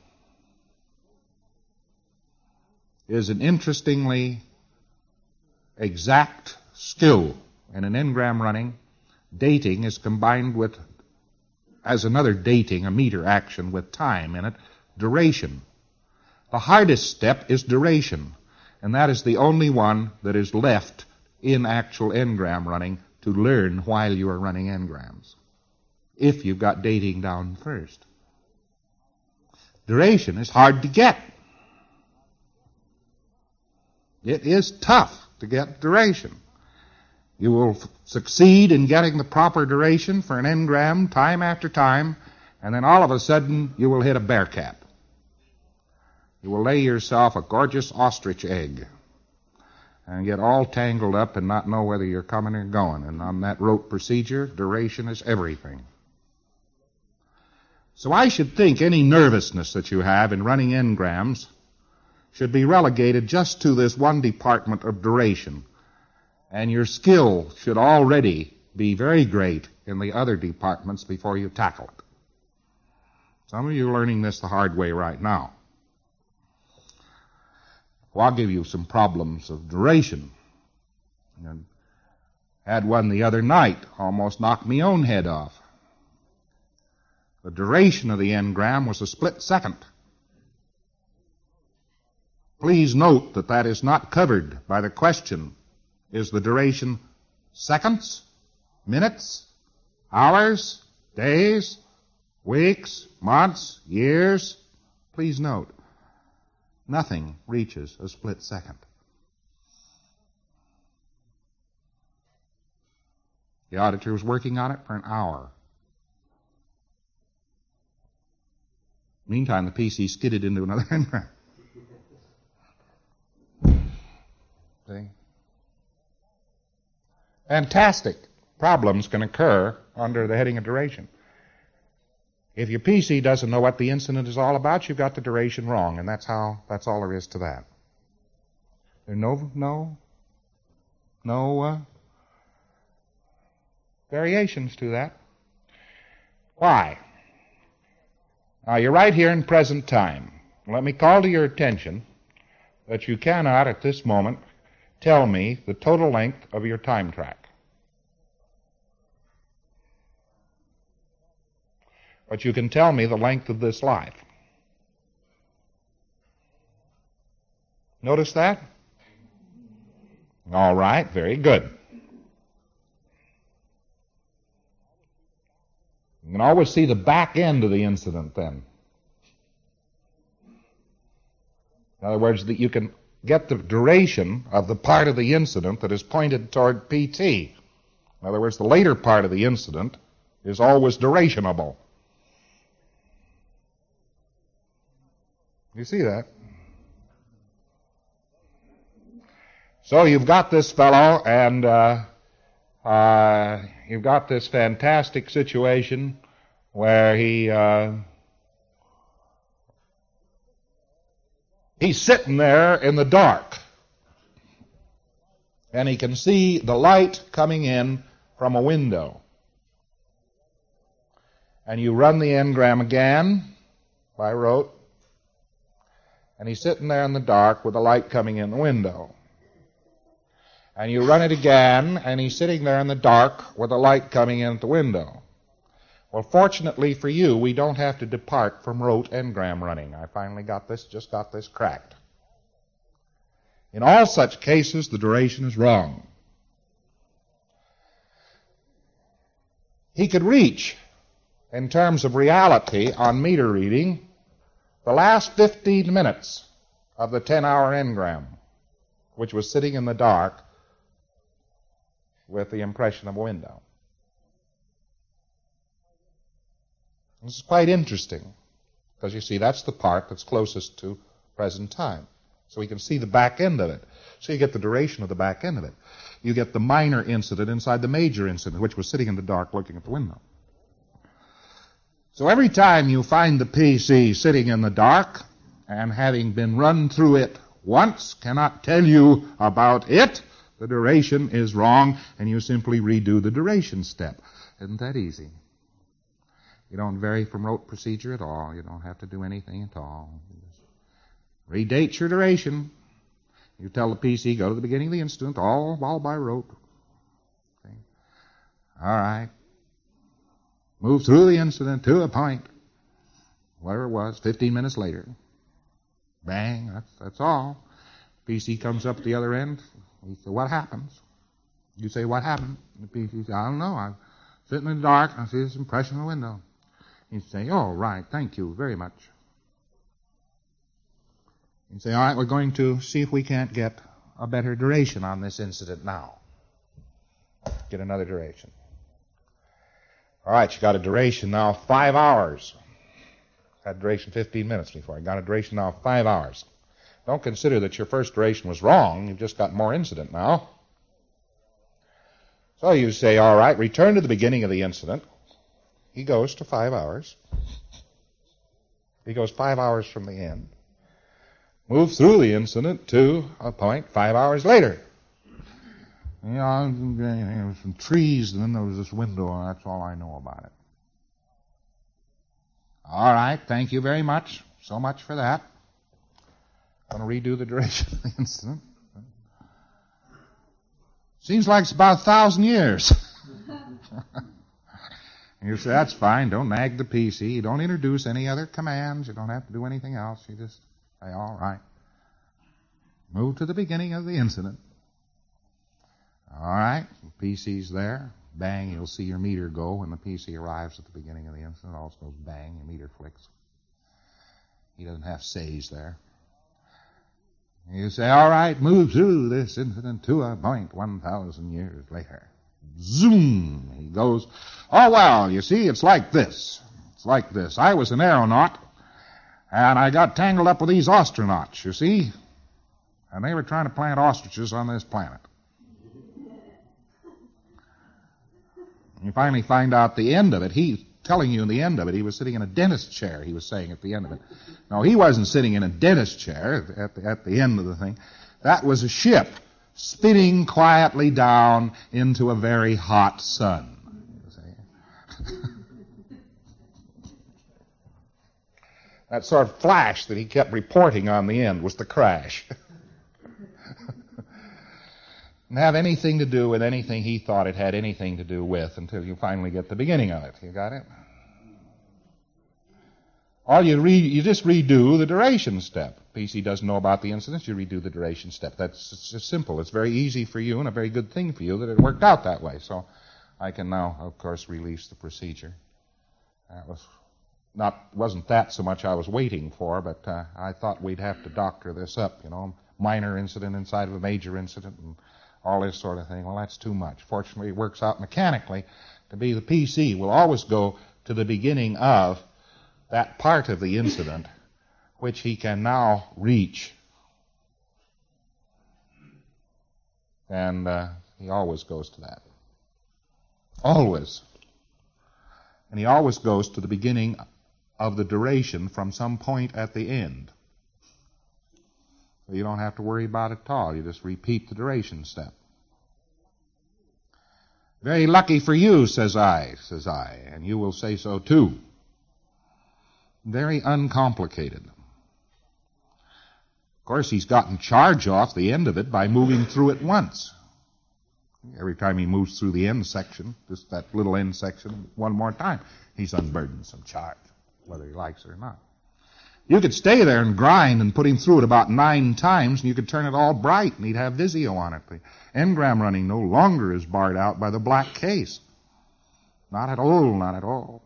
A: is an interestingly exact skill. In an n-gram running, dating is combined with, as another dating, a meter action with time in it, duration. The hardest step is duration. And that is the only one that is left in actual n-gram running to learn while you are running n-grams, if you've got dating down first. Duration is hard to get. It is tough to get duration. You will f- succeed in getting the proper duration for an n-gram time after time, and then all of a sudden you will hit a bear cap. You will lay yourself a gorgeous ostrich egg and get all tangled up and not know whether you're coming or going. And on that rote procedure, duration is everything. So I should think any nervousness that you have in running n-grams should be relegated just to this one department of duration. And your skill should already be very great in the other departments before you tackle it. Some of you are learning this the hard way right now. Well, I'll give you some problems of duration. And had one the other night, almost knocked me own head off. The duration of the n-gram was a split second. Please note that that is not covered by the question, is the duration seconds, minutes, hours, days, weeks, months, years? Please note, nothing reaches a split second. The auditor was working on it for an hour. Meantime, the P C skidded into another n-gram. See? fantastic problems can occur under the heading of duration. If your P C doesn't know what the incident is all about, you've got the duration wrong, and that's how, that's all there is to that. There are no, no, no uh, variations to that. Why? Now, you're right here in present time. Let me call to your attention that you cannot, at this moment, tell me the total length of your time track. But you can tell me the length of this life. Notice that? All right, very good. You can always see the back end of the incident then. In other words, that you can get the duration of the part of the incident that is pointed toward P T. In other words, the later part of the incident is always durationable. You see that? So you've got this fellow, and uh, uh, you've got this fantastic situation where he uh, he's sitting there in the dark, and he can see the light coming in from a window. And you run the engram again by rote, and he's sitting there in the dark with the light coming in the window. And you run it again, and he's sitting there in the dark with the light coming in at the window. Well, fortunately for you, we don't have to depart from rote engram running. I finally got this, just got this cracked. In all such cases, the duration is wrong. He could reach, in terms of reality on meter reading, the last fifteen minutes of the ten-hour engram, which was sitting in the dark with the impression of a window. This is quite interesting, because you see, that's the part that's closest to present time. So we can see the back end of it. So you get the duration of the back end of it. You get the minor incident inside the major incident, which was sitting in the dark looking at the window. So every time you find the P C sitting in the dark, and having been run through it once, cannot tell you about it, the duration is wrong, and you simply redo the duration step. Isn't that easy? You don't vary from rote procedure at all. You don't have to do anything at all. You just redate your duration. You tell the P C, go to the beginning of the incident, all, all by rote. Okay. All right. Move through the incident to a point, whatever it was, fifteen minutes later. Bang, that's, that's all. P C comes up the other end. You say, what happens? You say, what happened? The P C says, I don't know. I'm sitting in the dark. I see this impression in the window. You say, oh, right, thank you very much. You say, all right, we're going to see if we can't get a better duration on this incident now. Get another duration. All right, you got a duration now of five hours. Had a duration fifteen minutes before. I got a duration now of five hours. Don't consider that your first duration was wrong. You've just got more incident now. So you say, all right, return to the beginning of the incident. He goes to five hours. He goes five hours from the end. Move through the incident to a point five hours later. You know, there were some trees, and then there was this window, and that's all I know about it. All right, thank you very much. So much for that. I'm going to redo the duration of the incident. Seems like it's about a thousand years. You say, that's fine. Don't nag the P C. You don't introduce any other commands. You don't have to do anything else. You just say, all right. Move to the beginning of the incident. All right. The P C's there. Bang, you'll see your meter go when the P C arrives at the beginning of the incident. It also goes bang, your meter flicks. He doesn't have says there. You say, all right, move through this incident to a point one thousand years later. Zoom! He goes, oh, well, you see, it's like this. It's like this. I was an aeronaut, and I got tangled up with these astronauts, you see. And they were trying to plant ostriches on this planet. You finally find out the end of it. He's telling you in the end of it, he was sitting in a dentist chair, he was saying at the end of it. No, he wasn't sitting in a dentist chair at the, at the end of the thing. That was a ship spinning quietly down into a very hot sun. That sort of flash that he kept reporting on the end was the crash. Didn't have anything to do with anything he thought it had anything to do with until you finally get the beginning of it. You got it? All you re- you just redo the duration step. P C doesn't know about the incidents, you redo the duration step. That's it's just simple. It's very easy for you and a very good thing for you that it worked out that way. So I can now, of course, release the procedure. That was not wasn't that so much I was waiting for, but uh, I thought we'd have to doctor this up, you know, minor incident inside of a major incident and all this sort of thing. Well, that's too much. Fortunately, it works out mechanically to be the P C will always go to the beginning of that part of the incident which he can now reach. And uh, he always goes to that. Always. And he always goes to the beginning of the duration from some point at the end. So you don't have to worry about it at all. You just repeat the duration step. Very lucky for you, says I, says I, and you will say so too. Very uncomplicated. Of course, he's gotten charge off the end of it by moving through it once. Every time he moves through the end section, just that little end section, one more time, he's unburdened some charge, whether he likes it or not. You could stay there and grind and put him through it about nine times, and you could turn it all bright, and he'd have Visio on it. The engram running no longer is barred out by the black case. Not at all, not at all.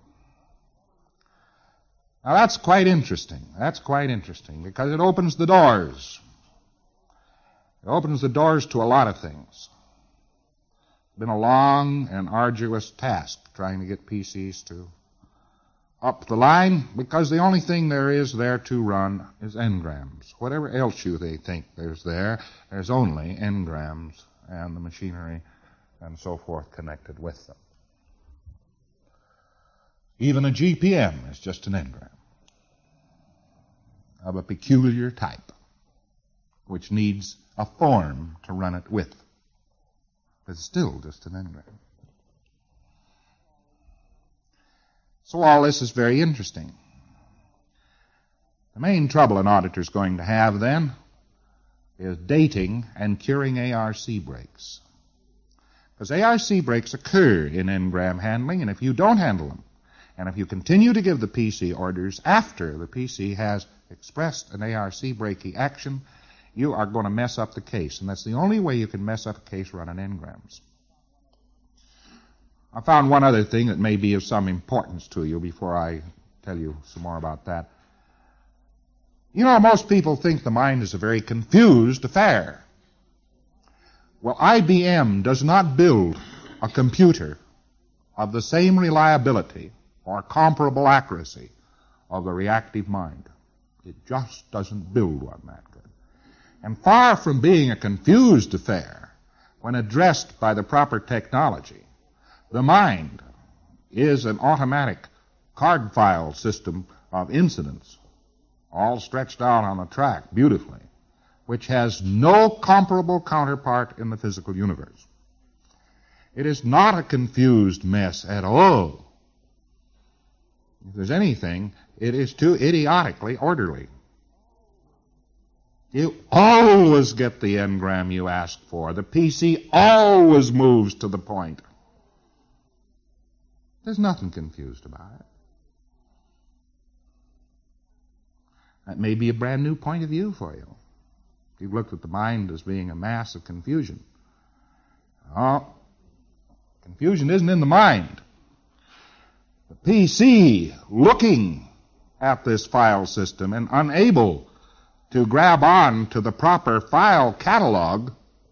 A: Now that's quite interesting. That's quite interesting because it opens the doors. It opens the doors to a lot of things. It's been a long and arduous task trying to get P Cs to up the line because the only thing there is there to run is engrams. Whatever else you they think there's there, there's only engrams and the machinery and so forth connected with them. Even a G P M is just an engram of a peculiar type, which needs a form to run it with. But it's still just an engram. So all this is very interesting. The main trouble an auditor's going to have then is dating and curing A R C breaks. Because A R C breaks occur in engram handling, and if you don't handle them, and if you continue to give the P C orders after the P C has expressed an A R C breaking action, you are going to mess up the case. And that's the only way you can mess up a case running engrams. I found one other thing that may be of some importance to you before I tell you some more about that. You know, most people think the mind is a very confused affair. Well, I B M does not build a computer of the same reliability or comparable accuracy of the reactive mind. It just doesn't build one that good. And far from being a confused affair, when addressed by the proper technology, the mind is an automatic card file system of incidents, all stretched out on a track beautifully, which has no comparable counterpart in the physical universe. It is not a confused mess at all. If there's anything, it is too idiotically orderly. You always get the engram you ask for. The P C always moves to the point. There's nothing confused about it. That may be a brand new point of view for you. You've looked at the mind as being a mass of confusion. Oh, confusion isn't in the mind. The P C, looking at this file system and unable to grab on to the proper file catalog,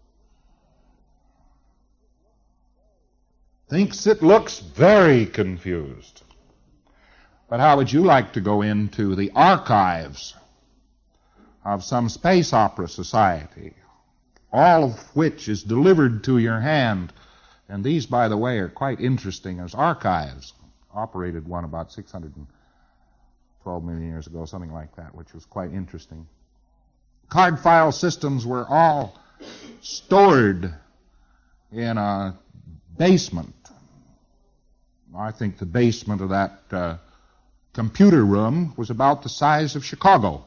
A: thinks it looks very confused. But how would you like to go into the archives of some space opera society, all of which is delivered to your hand And these, by the way, are quite interesting as archives. Operated one about six hundred twelve million years ago, something like that, which was quite interesting. Card file systems were all stored in a basement. I think the basement of that uh, computer room was about the size of Chicago.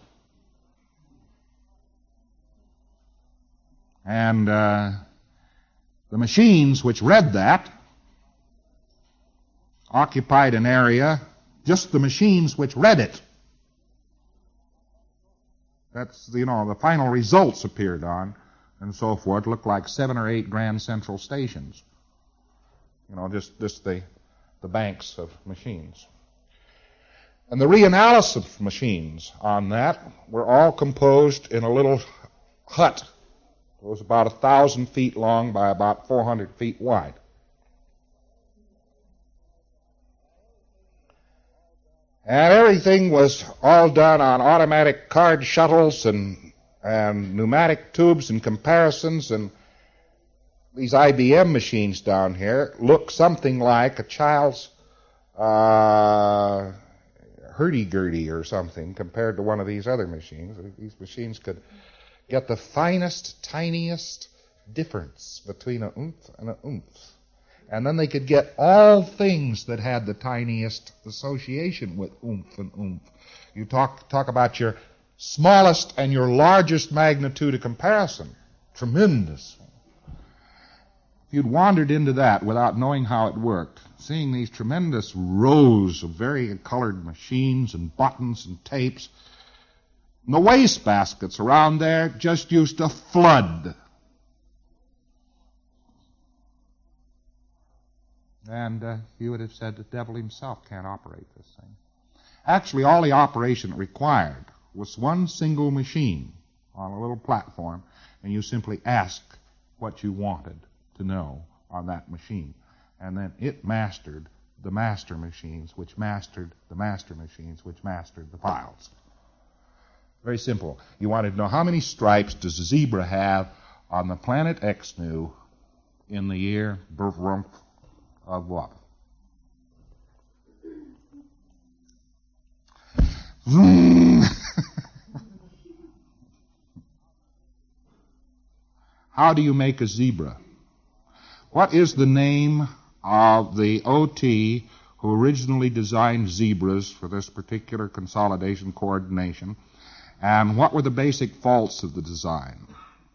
A: And uh, the machines which read that occupied an area, just the machines which read it. That's, you know, the final results appeared on, and so forth, looked like seven or eight Grand Central stations. You know, just, just the, the banks of machines. And the reanalysis machines on that were all composed in a little hut. It was about a thousand feet long by about four hundred feet wide. And everything was all done on automatic card shuttles and, and pneumatic tubes and comparisons. And these I B M machines down here look something like a child's uh, hurdy-gurdy or something compared to one of these other machines. These machines could get the finest, tiniest difference between a oomph and a oomph. And then they could get all things that had the tiniest association with oomph and oomph. You talk talk about your smallest and your largest magnitude of comparison. Tremendous. If you'd wandered into that without knowing how it worked, seeing these tremendous rows of varicolored machines and buttons and tapes, the wastebaskets around there just used to flood. And uh, you would have said the devil himself can't operate this thing. Actually, all the operation required was one single machine on a little platform, and you simply ask what you wanted to know on that machine. And then it mastered the master machines, which mastered the master machines, which mastered the files. Very simple. You wanted to know how many stripes does a zebra have on the planet Exnu in the year Brvrump of what? How do you make a zebra? What is the name of the O T who originally designed zebras for this particular consolidation coordination? And what were the basic faults of the design?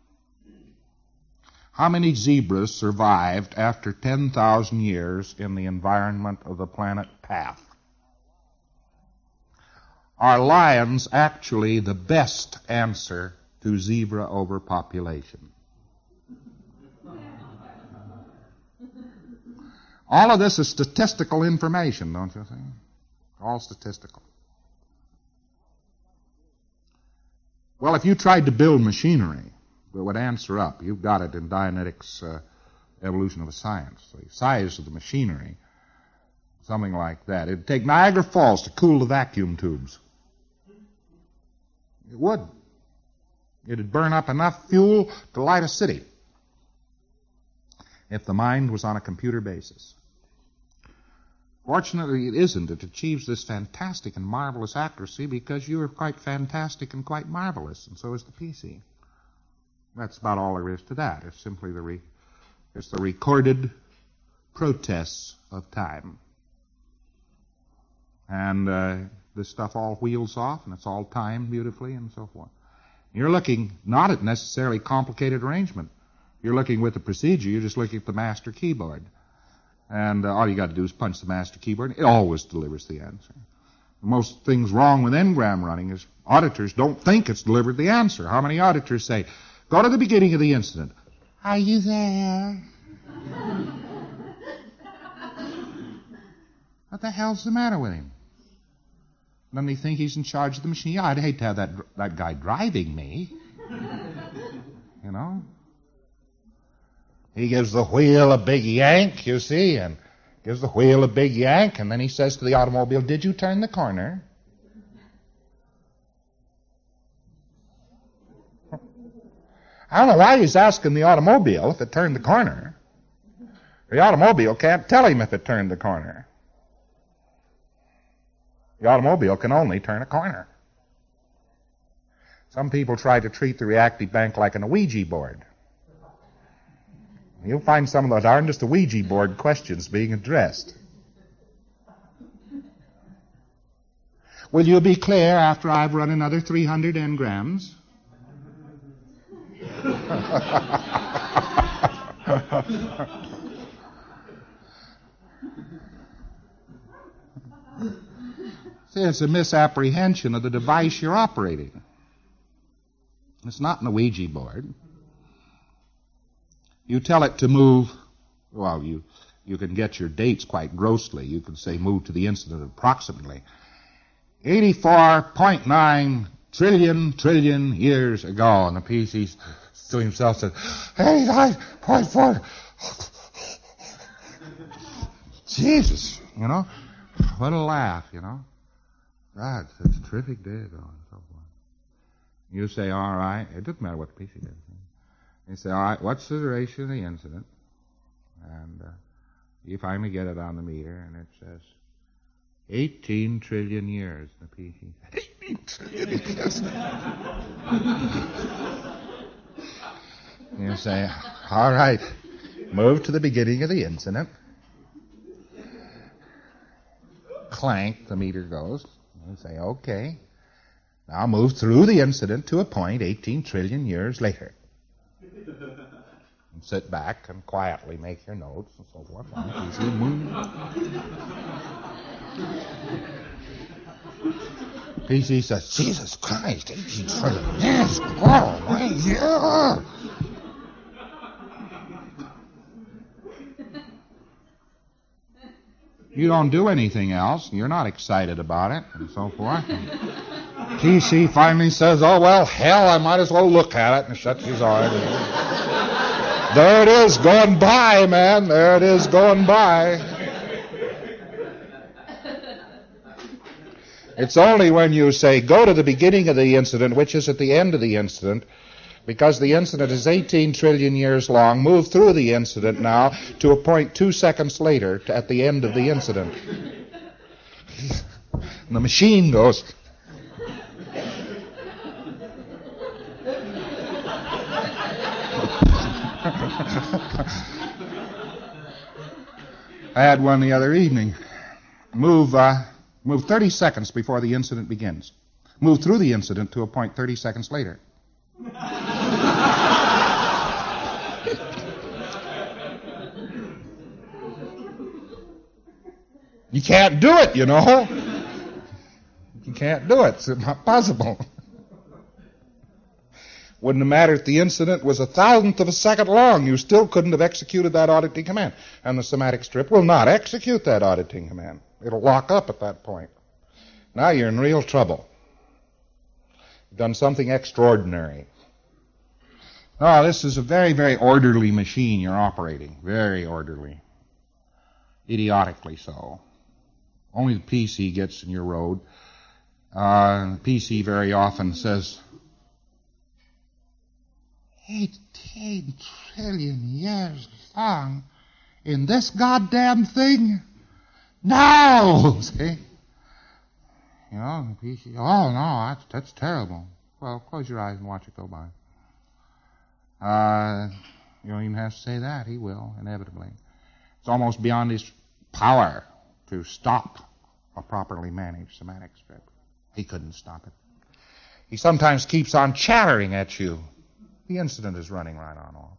A: How many zebras survived after ten thousand years in the environment of the planet Path? Are lions actually the best answer to zebra overpopulation? All of this is statistical information, don't you think? All statistical. Well, if you tried to build machinery that would answer up, you've got it in Dianetics' uh, Evolution of a Science. The size of the machinery, something like that. It'd take Niagara Falls to cool the vacuum tubes. It would. It'd burn up enough fuel to light a city if the mind was on a computer basis. Fortunately, it isn't. It achieves this fantastic and marvelous accuracy because you are quite fantastic and quite marvelous, and so is the P C. That's about all there is to that. It's simply the re- it's the recorded protests of time. And uh, this stuff all wheels off, and it's all timed beautifully, and so forth. You're looking not at necessarily complicated arrangement. You're looking with the procedure. You're just looking at the master keyboard. And uh, all you got to do is punch the master keyboard. It always delivers the answer. Most things wrong with Ngram running is auditors don't think it's delivered the answer. How many auditors say, go to the beginning of the incident. Are you there? What the hell's the matter with him? Doesn't he think he's in charge of the machine? Yeah, I'd hate to have that, that guy driving me. You know? He gives the wheel a big yank, you see, and gives the wheel a big yank, and then he says to the automobile, did you turn the corner? I don't know why he's asking the automobile if it turned the corner. The automobile can't tell him if it turned the corner. The automobile can only turn a corner. Some people try to treat the reactive bank like an Ouija board. You'll find some of the darndest Ouija board questions being addressed. Will you be clear after I've run another three hundred engrams? See, it's a misapprehension of the device you're operating. It's not an Ouija board. You tell it to move, well, you, you can get your dates quite grossly. You can say move to the incident approximately eighty-four point nine trillion trillion years ago. And the P C to himself said, eighty-nine point four. Jesus, you know, what a laugh, you know. God, such a terrific day ago, and so forth. You say, all right, it doesn't matter what the P C does. You say, all right, what's the duration of the incident? And uh, you finally get it on the meter, and it says eighteen trillion years. The P C says, eighteen trillion years. You say, all right, move to the beginning of the incident. Clank, the meter goes. You say, okay. Now move through the incident to a point eighteen trillion years later. And sit back and quietly make your notes and so forth. Easy move. P C says, Jesus Christ, eighteen trillion years. Oh, my God. You don't do anything else. You're not excited about it, and so forth. And P C finally says, oh, well, hell, I might as well look at it, and shuts his eyes. There it is, going by, man. There it is, going by. It's only when you say, go to the beginning of the incident, which is at the end of the incident, because the incident is eighteen trillion years long, move through the incident now to a point two seconds later to, at the end of the incident. And the machine goes. I had one the other evening. Move, uh, move thirty seconds before the incident begins. Move through the incident to a point thirty seconds later. You can't do it, you know. You can't do it. It's not possible. Wouldn't have mattered if the incident was a thousandth of a second long. You still couldn't have executed that auditing command. And the somatic strip will not execute that auditing command. It'll lock up at that point. Now you're in real trouble. You've done something extraordinary. No, this is a very, very orderly machine you're operating. Very orderly. Idiotically so. Only the P C gets in your road. Uh, the P C very often says, eighteen trillion years long in this goddamn thing? No! See? You know, the P C, oh no, that's, that's terrible. Well, close your eyes and watch it go by. Uh, you don't even have to say that. He will, inevitably. It's almost beyond his power to stop a properly managed somatic strip. He couldn't stop it. He sometimes keeps on chattering at you. The incident is running right on off.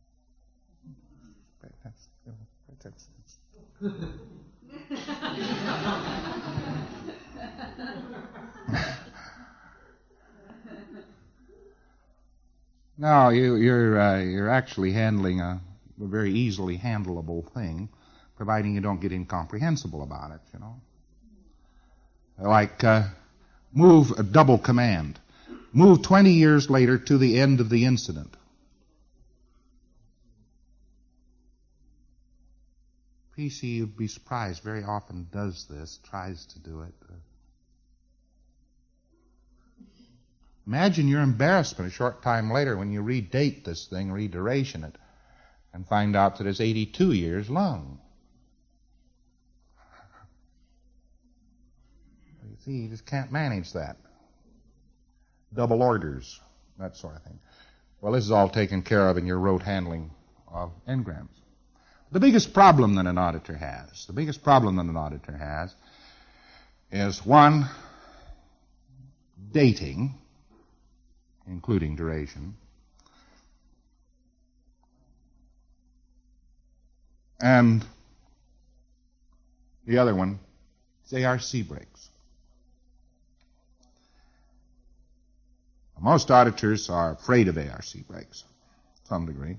A: That's, that's, that's. No, you, you're uh, you're actually handling a, a very easily handleable thing, providing you don't get incomprehensible about it, you know. Like uh, move a double command. Move twenty years later to the end of the incident. P C, you'd be surprised, very often does this, tries to do it. Imagine your embarrassment a short time later when you redate this thing, reduration it. and find out that it's eighty-two years long. You see, you just can't manage that. Double orders, that sort of thing. Well, this is all taken care of in your rote handling of engrams. The biggest problem that an auditor has, the biggest problem that an auditor has is, one, dating, including duration, and the other one is A R C breaks. Most auditors are afraid of A R C breaks, to some degree.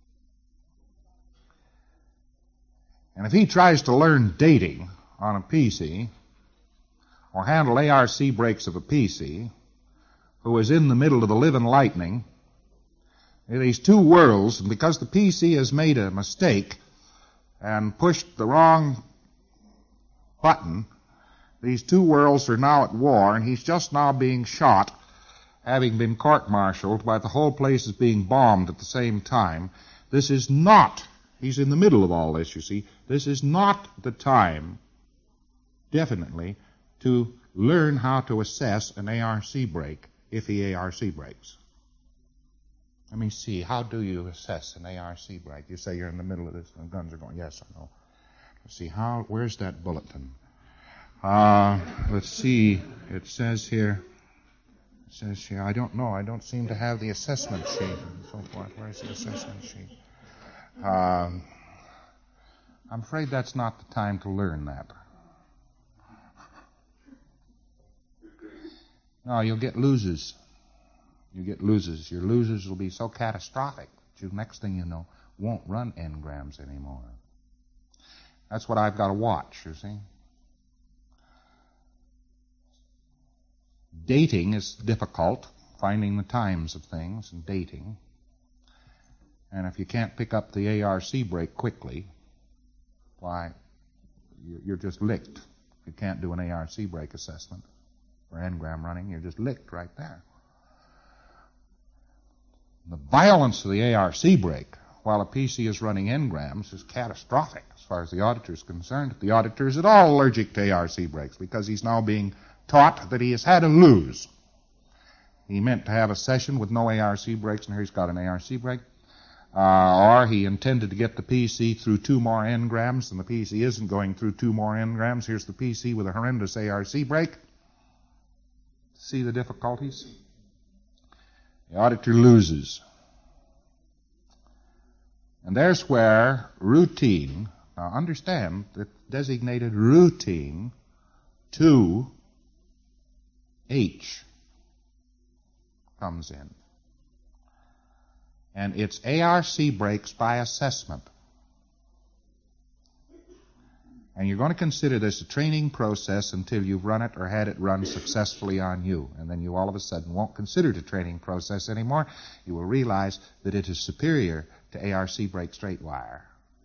A: And if he tries to learn dating on a P C, or handle A R C breaks of a P C, who is in the middle of the living lightning, these two worlds, and because the P C has made a mistake and pushed the wrong button, these two worlds are now at war, and he's just now being shot, having been court-martialed, while the whole place is being bombed at the same time. This is not, he's in the middle of all this, you see, this is not the time, definitely, to learn how to assess an A R C break if he A R C breaks. Let me see, how do you assess an A R C break? You say you're in the middle of this and the guns are going, yes, I know. Let's see, how, where's that bulletin? Uh, let's see, it says here, it says here, I don't know, I don't seem to have the assessment sheet and so forth. Where's the assessment sheet? Um, I'm afraid that's not the time to learn that. No, you'll get losers. You get losers. Your losers will be so catastrophic that you, next thing you know, won't run engrams anymore. That's what I've got to watch, you see. Dating is difficult, finding the times of things and dating. And if you can't pick up the A R C break quickly, why, you're just licked. You can't do an A R C break assessment for engram running. You're just licked right there. The violence of the A R C break while a P C is running engrams is catastrophic as far as the auditor is concerned. The auditor is at all allergic to A R C breaks because he's now being taught that he has had to lose. He meant to have a session with no A R C breaks, and here he's got an A R C break. Uh, or he intended to get the P C through two more engrams, and the P C isn't going through two more engrams. Here's the P C with a horrendous A R C break. See the difficulties? The auditor loses. And there's where routine, now understand that designated routine two H comes in. And it's A R C breaks by assessment. And you're going to consider this a training process until you've run it or had it run successfully on you. And then you all of a sudden won't consider it a training process anymore. You will realize that it is superior to A R C break straight wire.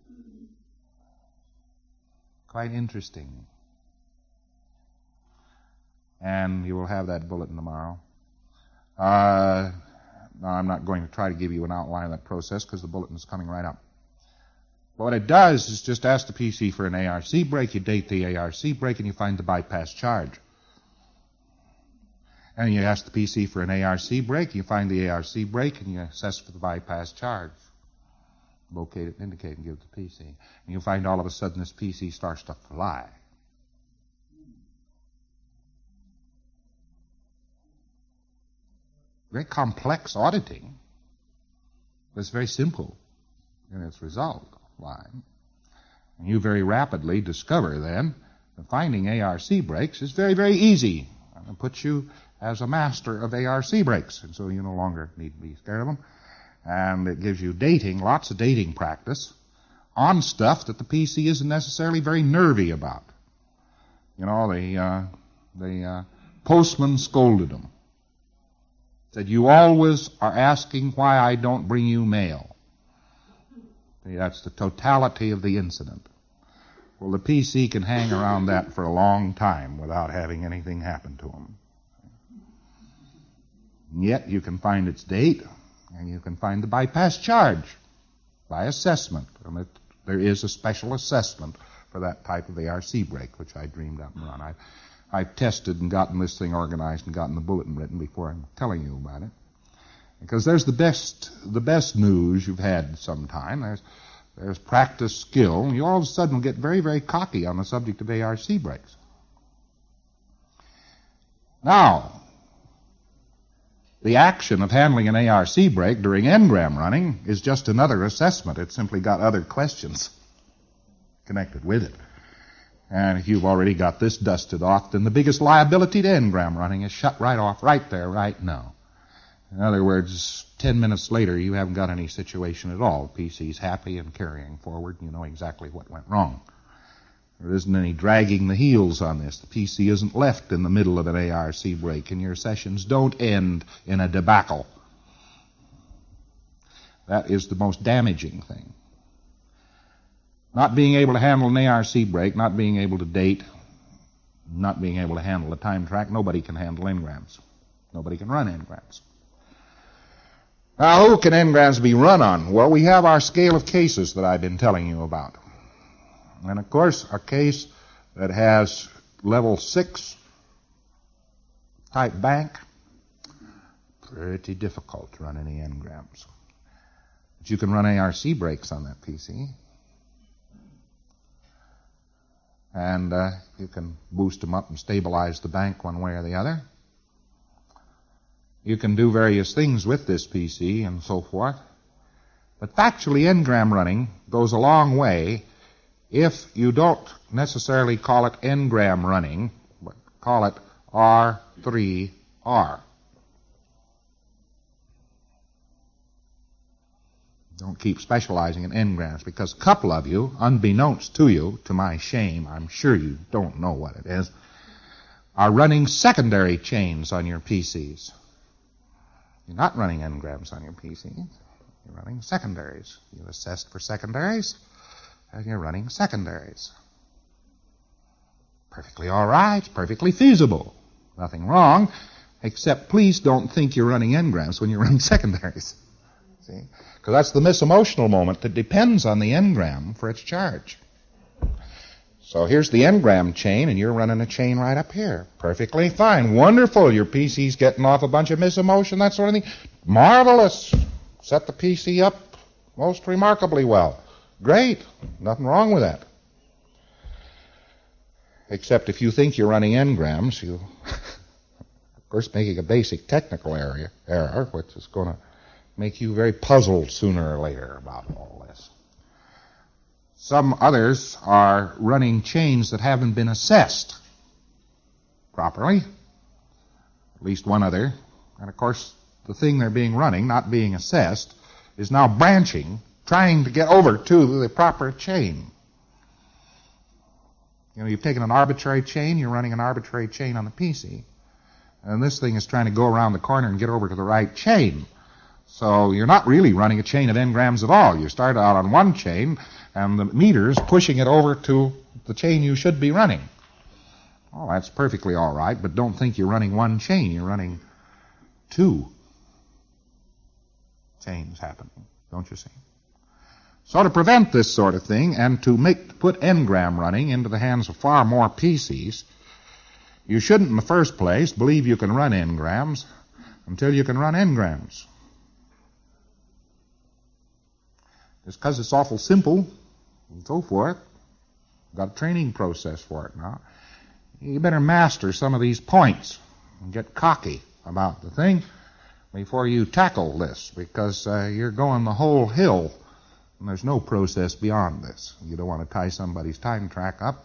A: Quite interesting. And you will have that bulletin tomorrow. Uh, now, I'm not going to try to give you an outline of that process because the bulletin is coming right up. But what it does is just ask the P C for an A R C break. You date the A R C break and you find the bypass charge. And you ask the P C for an A R C break. You find the A R C break and you assess for the bypass charge. Locate it, indicate, and give it to the P C. And you'll find all of a sudden this P C starts to fly. Very complex auditing, but it's very simple in its result. Why? And you very rapidly discover then that finding A R C breaks is very, very easy. And it puts you as a master of A R C breaks, and so you no longer need to be scared of them. And it gives you dating, lots of dating practice on stuff that the P C isn't necessarily very nervy about. You know, the, uh, the uh, postman scolded him. Said, you always are asking why I don't bring you mail. See, that's the totality of the incident. Well, the P C can hang around that for a long time without having anything happen to him. And yet you can find its date, and you can find the bypass charge. by assessment. And it, there is a special assessment for that type of A R C break, which I dreamed up and run. I, I've tested and gotten this thing organized and gotten the bulletin written before I'm telling you about it. Because there's the best, the best news you've had sometime. There's, there's practice skill, and you all of a sudden get very, very cocky on the subject of A R C breaks. Now, the action of handling an A R C break during N-gram running is just another assessment. It's simply got other questions connected with it. And if you've already got this dusted off, then the biggest liability to N-gram running is shut right off right there, right now. In other words, ten minutes later, you haven't got any situation at all. The P C's happy and carrying forward. You know exactly what went wrong. There isn't any dragging the heels on this. The P C isn't left in the middle of an A R C break, and your sessions don't end in a debacle. That is the most damaging thing. Not being able to handle an A R C break, not being able to date, not being able to handle a time track, nobody can handle N-grams. Nobody can run N-grams. Now, who can N-grams be run on? Well, we have our scale of cases that I've been telling you about. And, of course, a case that has level six type bank, pretty difficult to run any N-grams. But you can run A R C breaks on that P C. And uh, you can boost them up and stabilize the bank one way or the other. You can do various things with this P C and so forth. But factually, N-gram running goes a long way if you don't necessarily call it N-gram running, but call it R three R. Don't keep specializing in N-grams, because a couple of you, unbeknownst to you, to my shame, I'm sure you don't know what it is, are running secondary chains on your P Cs. You're not running N-grams on your P C. You're running secondaries. You assessed for secondaries, and you're running secondaries. Perfectly all right, perfectly feasible. Nothing wrong, except please don't think you're running N-grams when you're running secondaries. See? Because that's the misemotional moment that depends on the N-gram for its charge. So here's the N-gram chain, and you're running a chain right up here. Perfectly fine. Wonderful. Your P C's getting off a bunch of misemotion, that sort of thing. Marvelous. Set the P C up most remarkably well. Great. Nothing wrong with that. Except if you think you're running N-grams, you, of course, making a basic technical area, error, which is going to make you very puzzled sooner or later about all this. Some others are running chains that haven't been assessed properly. At least one other. And of course, the thing they're being running, not being assessed, is now branching, trying to get over to the proper chain. You know, you've taken an arbitrary chain, you're running an arbitrary chain on the P C. And this thing is trying to go around the corner and get over to the right chain. So you're not really running a chain of N-grams at all. You start out on one chain, and the meter's pushing it over to the chain you should be running. Oh, that's perfectly all right, but don't think you're running one chain. You're running two chains happening, don't you see? So to prevent this sort of thing, and to make to put N-gram running into the hands of far more P Cs, you shouldn't in the first place believe you can run N-grams until you can run N-grams. Just because it's awful simple and so forth, got a training process for it now. You better master some of these points and get cocky about the thing before you tackle this, because uh, you're going the whole hill, and there's no process beyond this. You don't want to tie somebody's time track up.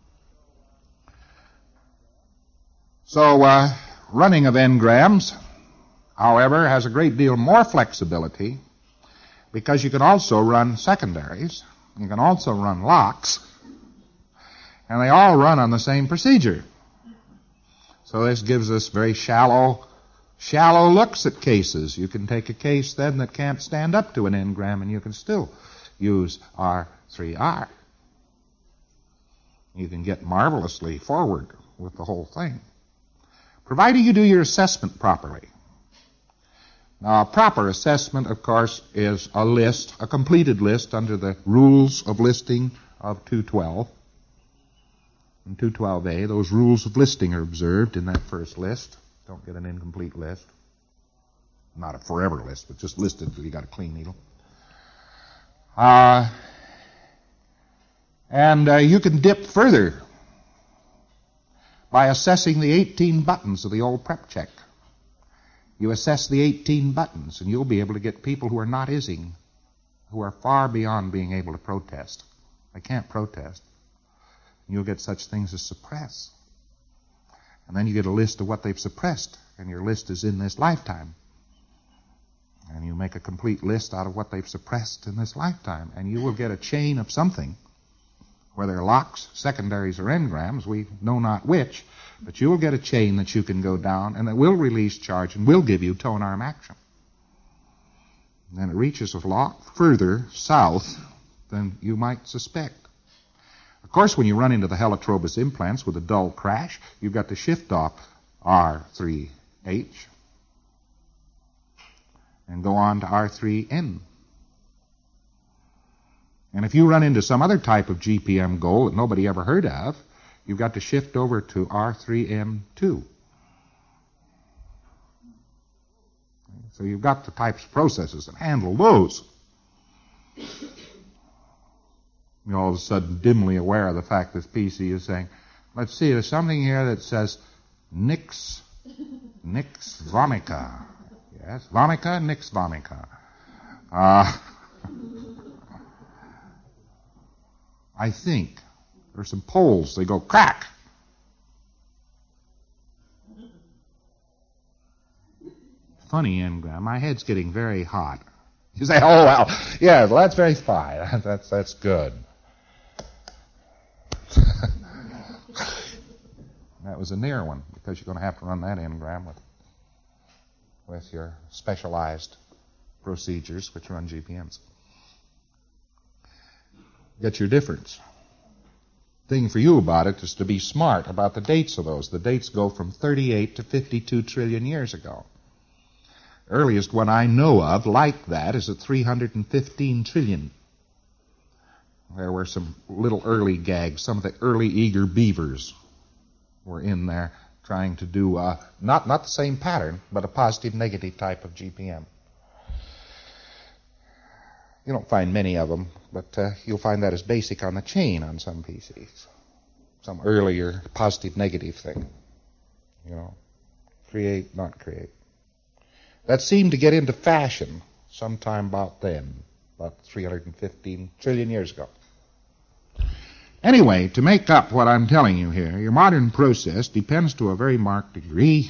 A: So uh, running of N-grams, however, has a great deal more flexibility, because you can also run secondaries, you can also run locks, and they all run on the same procedure. So this gives us very shallow, shallow looks at cases. You can take a case then that can't stand up to an N-gram, and you can still use R three R. You can get marvelously forward with the whole thing, provided you do your assessment properly. Now, a proper assessment, of course, is a list, a completed list under the rules of listing of two twelve. In two twelve A, those rules of listing are observed in that first list. Don't get an incomplete list. Not a forever list, but just listed so you got a clean needle. Uh, and uh, you can dip further by assessing the eighteen buttons of the old prep check. You assess the eighteen buttons, and you'll be able to get people who are not ising, who are far beyond being able to protest. They can't protest. You'll get such things as suppress. And then you get a list of what they've suppressed, and your list is in this lifetime. And you make a complete list out of what they've suppressed in this lifetime, and you will get a chain of something, whether locks, secondaries, or engrams, we know not which, but you will get a chain that you can go down, and it will release charge and will give you tone arm action. And then it reaches a lot further south than you might suspect. Of course, when you run into the helitrobus implants with a dull crash, you've got to shift off R three H and go on to R three N. And if you run into some other type of G P M goal that nobody ever heard of, you've got to shift over to R three M two. So you've got the types of processes that handle those. You're all of a sudden dimly aware of the fact this P C is saying, let's see, there's something here that says Nix, Nix vomica. Yes, vomica, Nix vomica. Uh, I think there's some poles, they go crack. Funny engram, my head's getting very hot. You say, oh, well, yeah, well, that's very fine. That's, that's good. That was a near one, because you're going to have to run that engram with, with your specialized procedures, which run G P Ms. Get your difference. Thing for you about it is to be smart about the dates of those. The dates go from thirty-eight to fifty-two trillion years ago. Earliest one I know of like that is at three hundred fifteen trillion. There were some little early gags. Some of the early eager beavers were in there trying to do uh, not, not the same pattern, but a positive-negative type of G P M. You don't find many of them, but uh, you'll find that as basic on the chain on some P Cs. Some earlier positive-negative thing. You know, create, not create. That seemed to get into fashion sometime about then, about three hundred fifteen trillion years ago. Anyway, to make up what I'm telling you here, your modern process depends to a very marked degree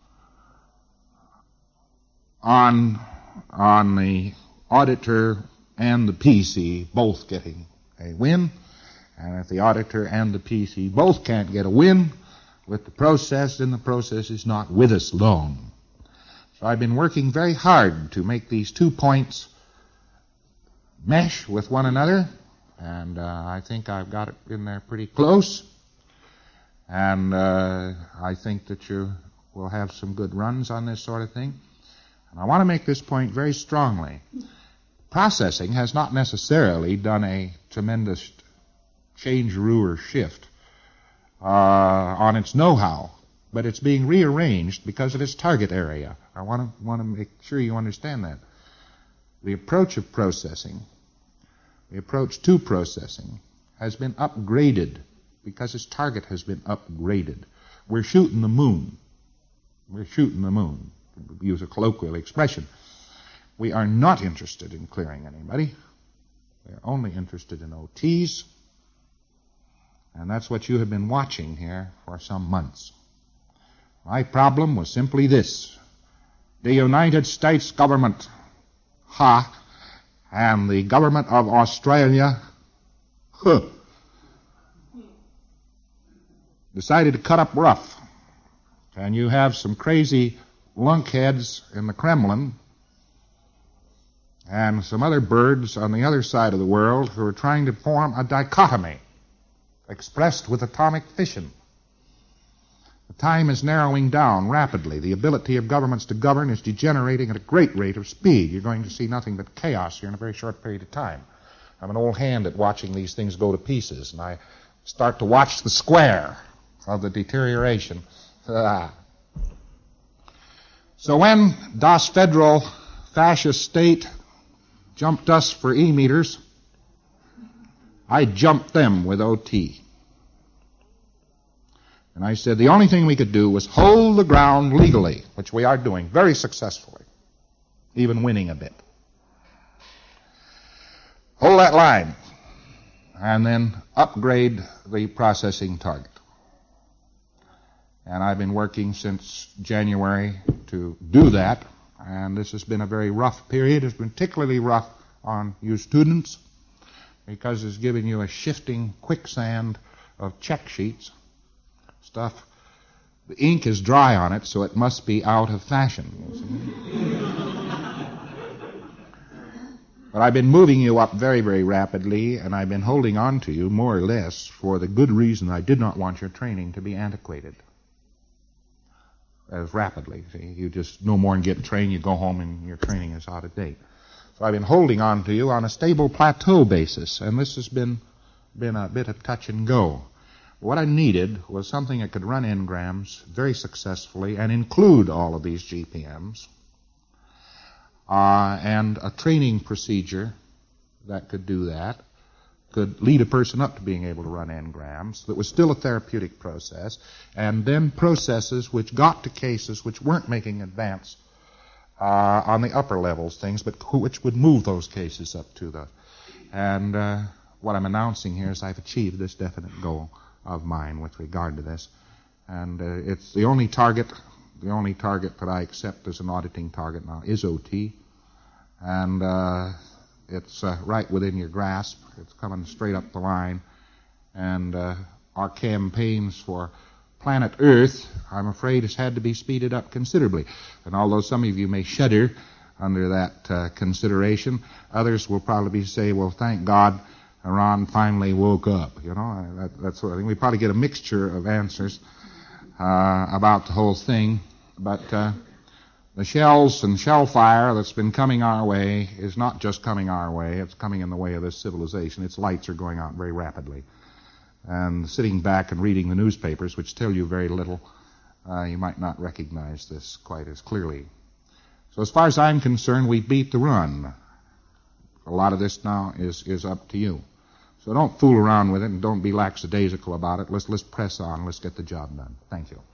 A: on, on the auditor and the P C both getting a win. And if the auditor and the P C both can't get a win with the process, then the process is not with us long. So I've been working very hard to make these two points mesh with one another, and uh, I think I've got it in there pretty close. And uh, I think that you will have some good runs on this sort of thing. And I want to make this point very strongly. Processing has not necessarily done a tremendous change-roo or shift uh, on its know-how, but it's being rearranged because of its target area. I want to want to make sure you understand that. The approach of processing, the approach to processing, has been upgraded because its target has been upgraded. We're shooting the moon. We're shooting the moon, to use a colloquial expression. We are not interested in clearing anybody. We're only interested in O Ts. And that's what you have been watching here for some months. My problem was simply this. The United States government, ha, and the government of Australia, huh, decided to cut up rough. And you have some crazy lunkheads in the Kremlin and some other birds on the other side of the world who are trying to form a dichotomy expressed with atomic fission. The time is narrowing down rapidly. The ability of governments to govern is degenerating at a great rate of speed. You're going to see nothing but chaos here in a very short period of time. I'm an old hand at watching these things go to pieces, and I start to watch the square of the deterioration. Ah. So when Das Federal fascist state jumped us for E-meters, I jumped them with O T. And I said the only thing we could do was hold the ground legally, which we are doing very successfully, even winning a bit. Hold that line, and then upgrade the processing target. And I've been working since January to do that, and this has been a very rough period. It's been particularly rough on you students because it's giving you a shifting quicksand of check sheets, stuff. The ink is dry on it, so it must be out of fashion. You see? But I've been moving you up very, very rapidly, and I've been holding on to you more or less for the good reason I did not want your training to be antiquated as rapidly. See, you just no more than get trained, you go home and your training is out of date. So I've been holding on to you on a stable plateau basis, and this has been been a bit of touch and go. What I needed was something that could run engrams very successfully and include all of these G P Ms, uh, and a training procedure that could do that, could lead a person up to being able to run engrams, that was still a therapeutic process, and then processes which got to cases which weren't making advance uh, on the upper levels things, but which would move those cases up to the. And uh, what I'm announcing here is I've achieved this definite goal of mine with regard to this. And uh, it's the only target, the only target that I accept as an auditing target now is O T. And uh, it's uh, right within your grasp. It's coming straight up the line. And uh, our campaigns for planet Earth, I'm afraid, has had to be speeded up considerably. And although some of you may shudder under that uh, consideration, others will probably say, well, thank God Iran finally woke up. You know, that, that's what I think. We probably get a mixture of answers uh, about the whole thing. But uh, the shells and shell fire that's been coming our way is not just coming our way. It's coming in the way of this civilization. Its lights are going out very rapidly. And sitting back and reading the newspapers, which tell you very little, uh, you might not recognize this quite as clearly. So as far as I'm concerned, we beat the run. A lot of this now is, is up to you. So don't fool around with it and don't be lackadaisical about it. Let's, let's press on. Let's get the job done. Thank you.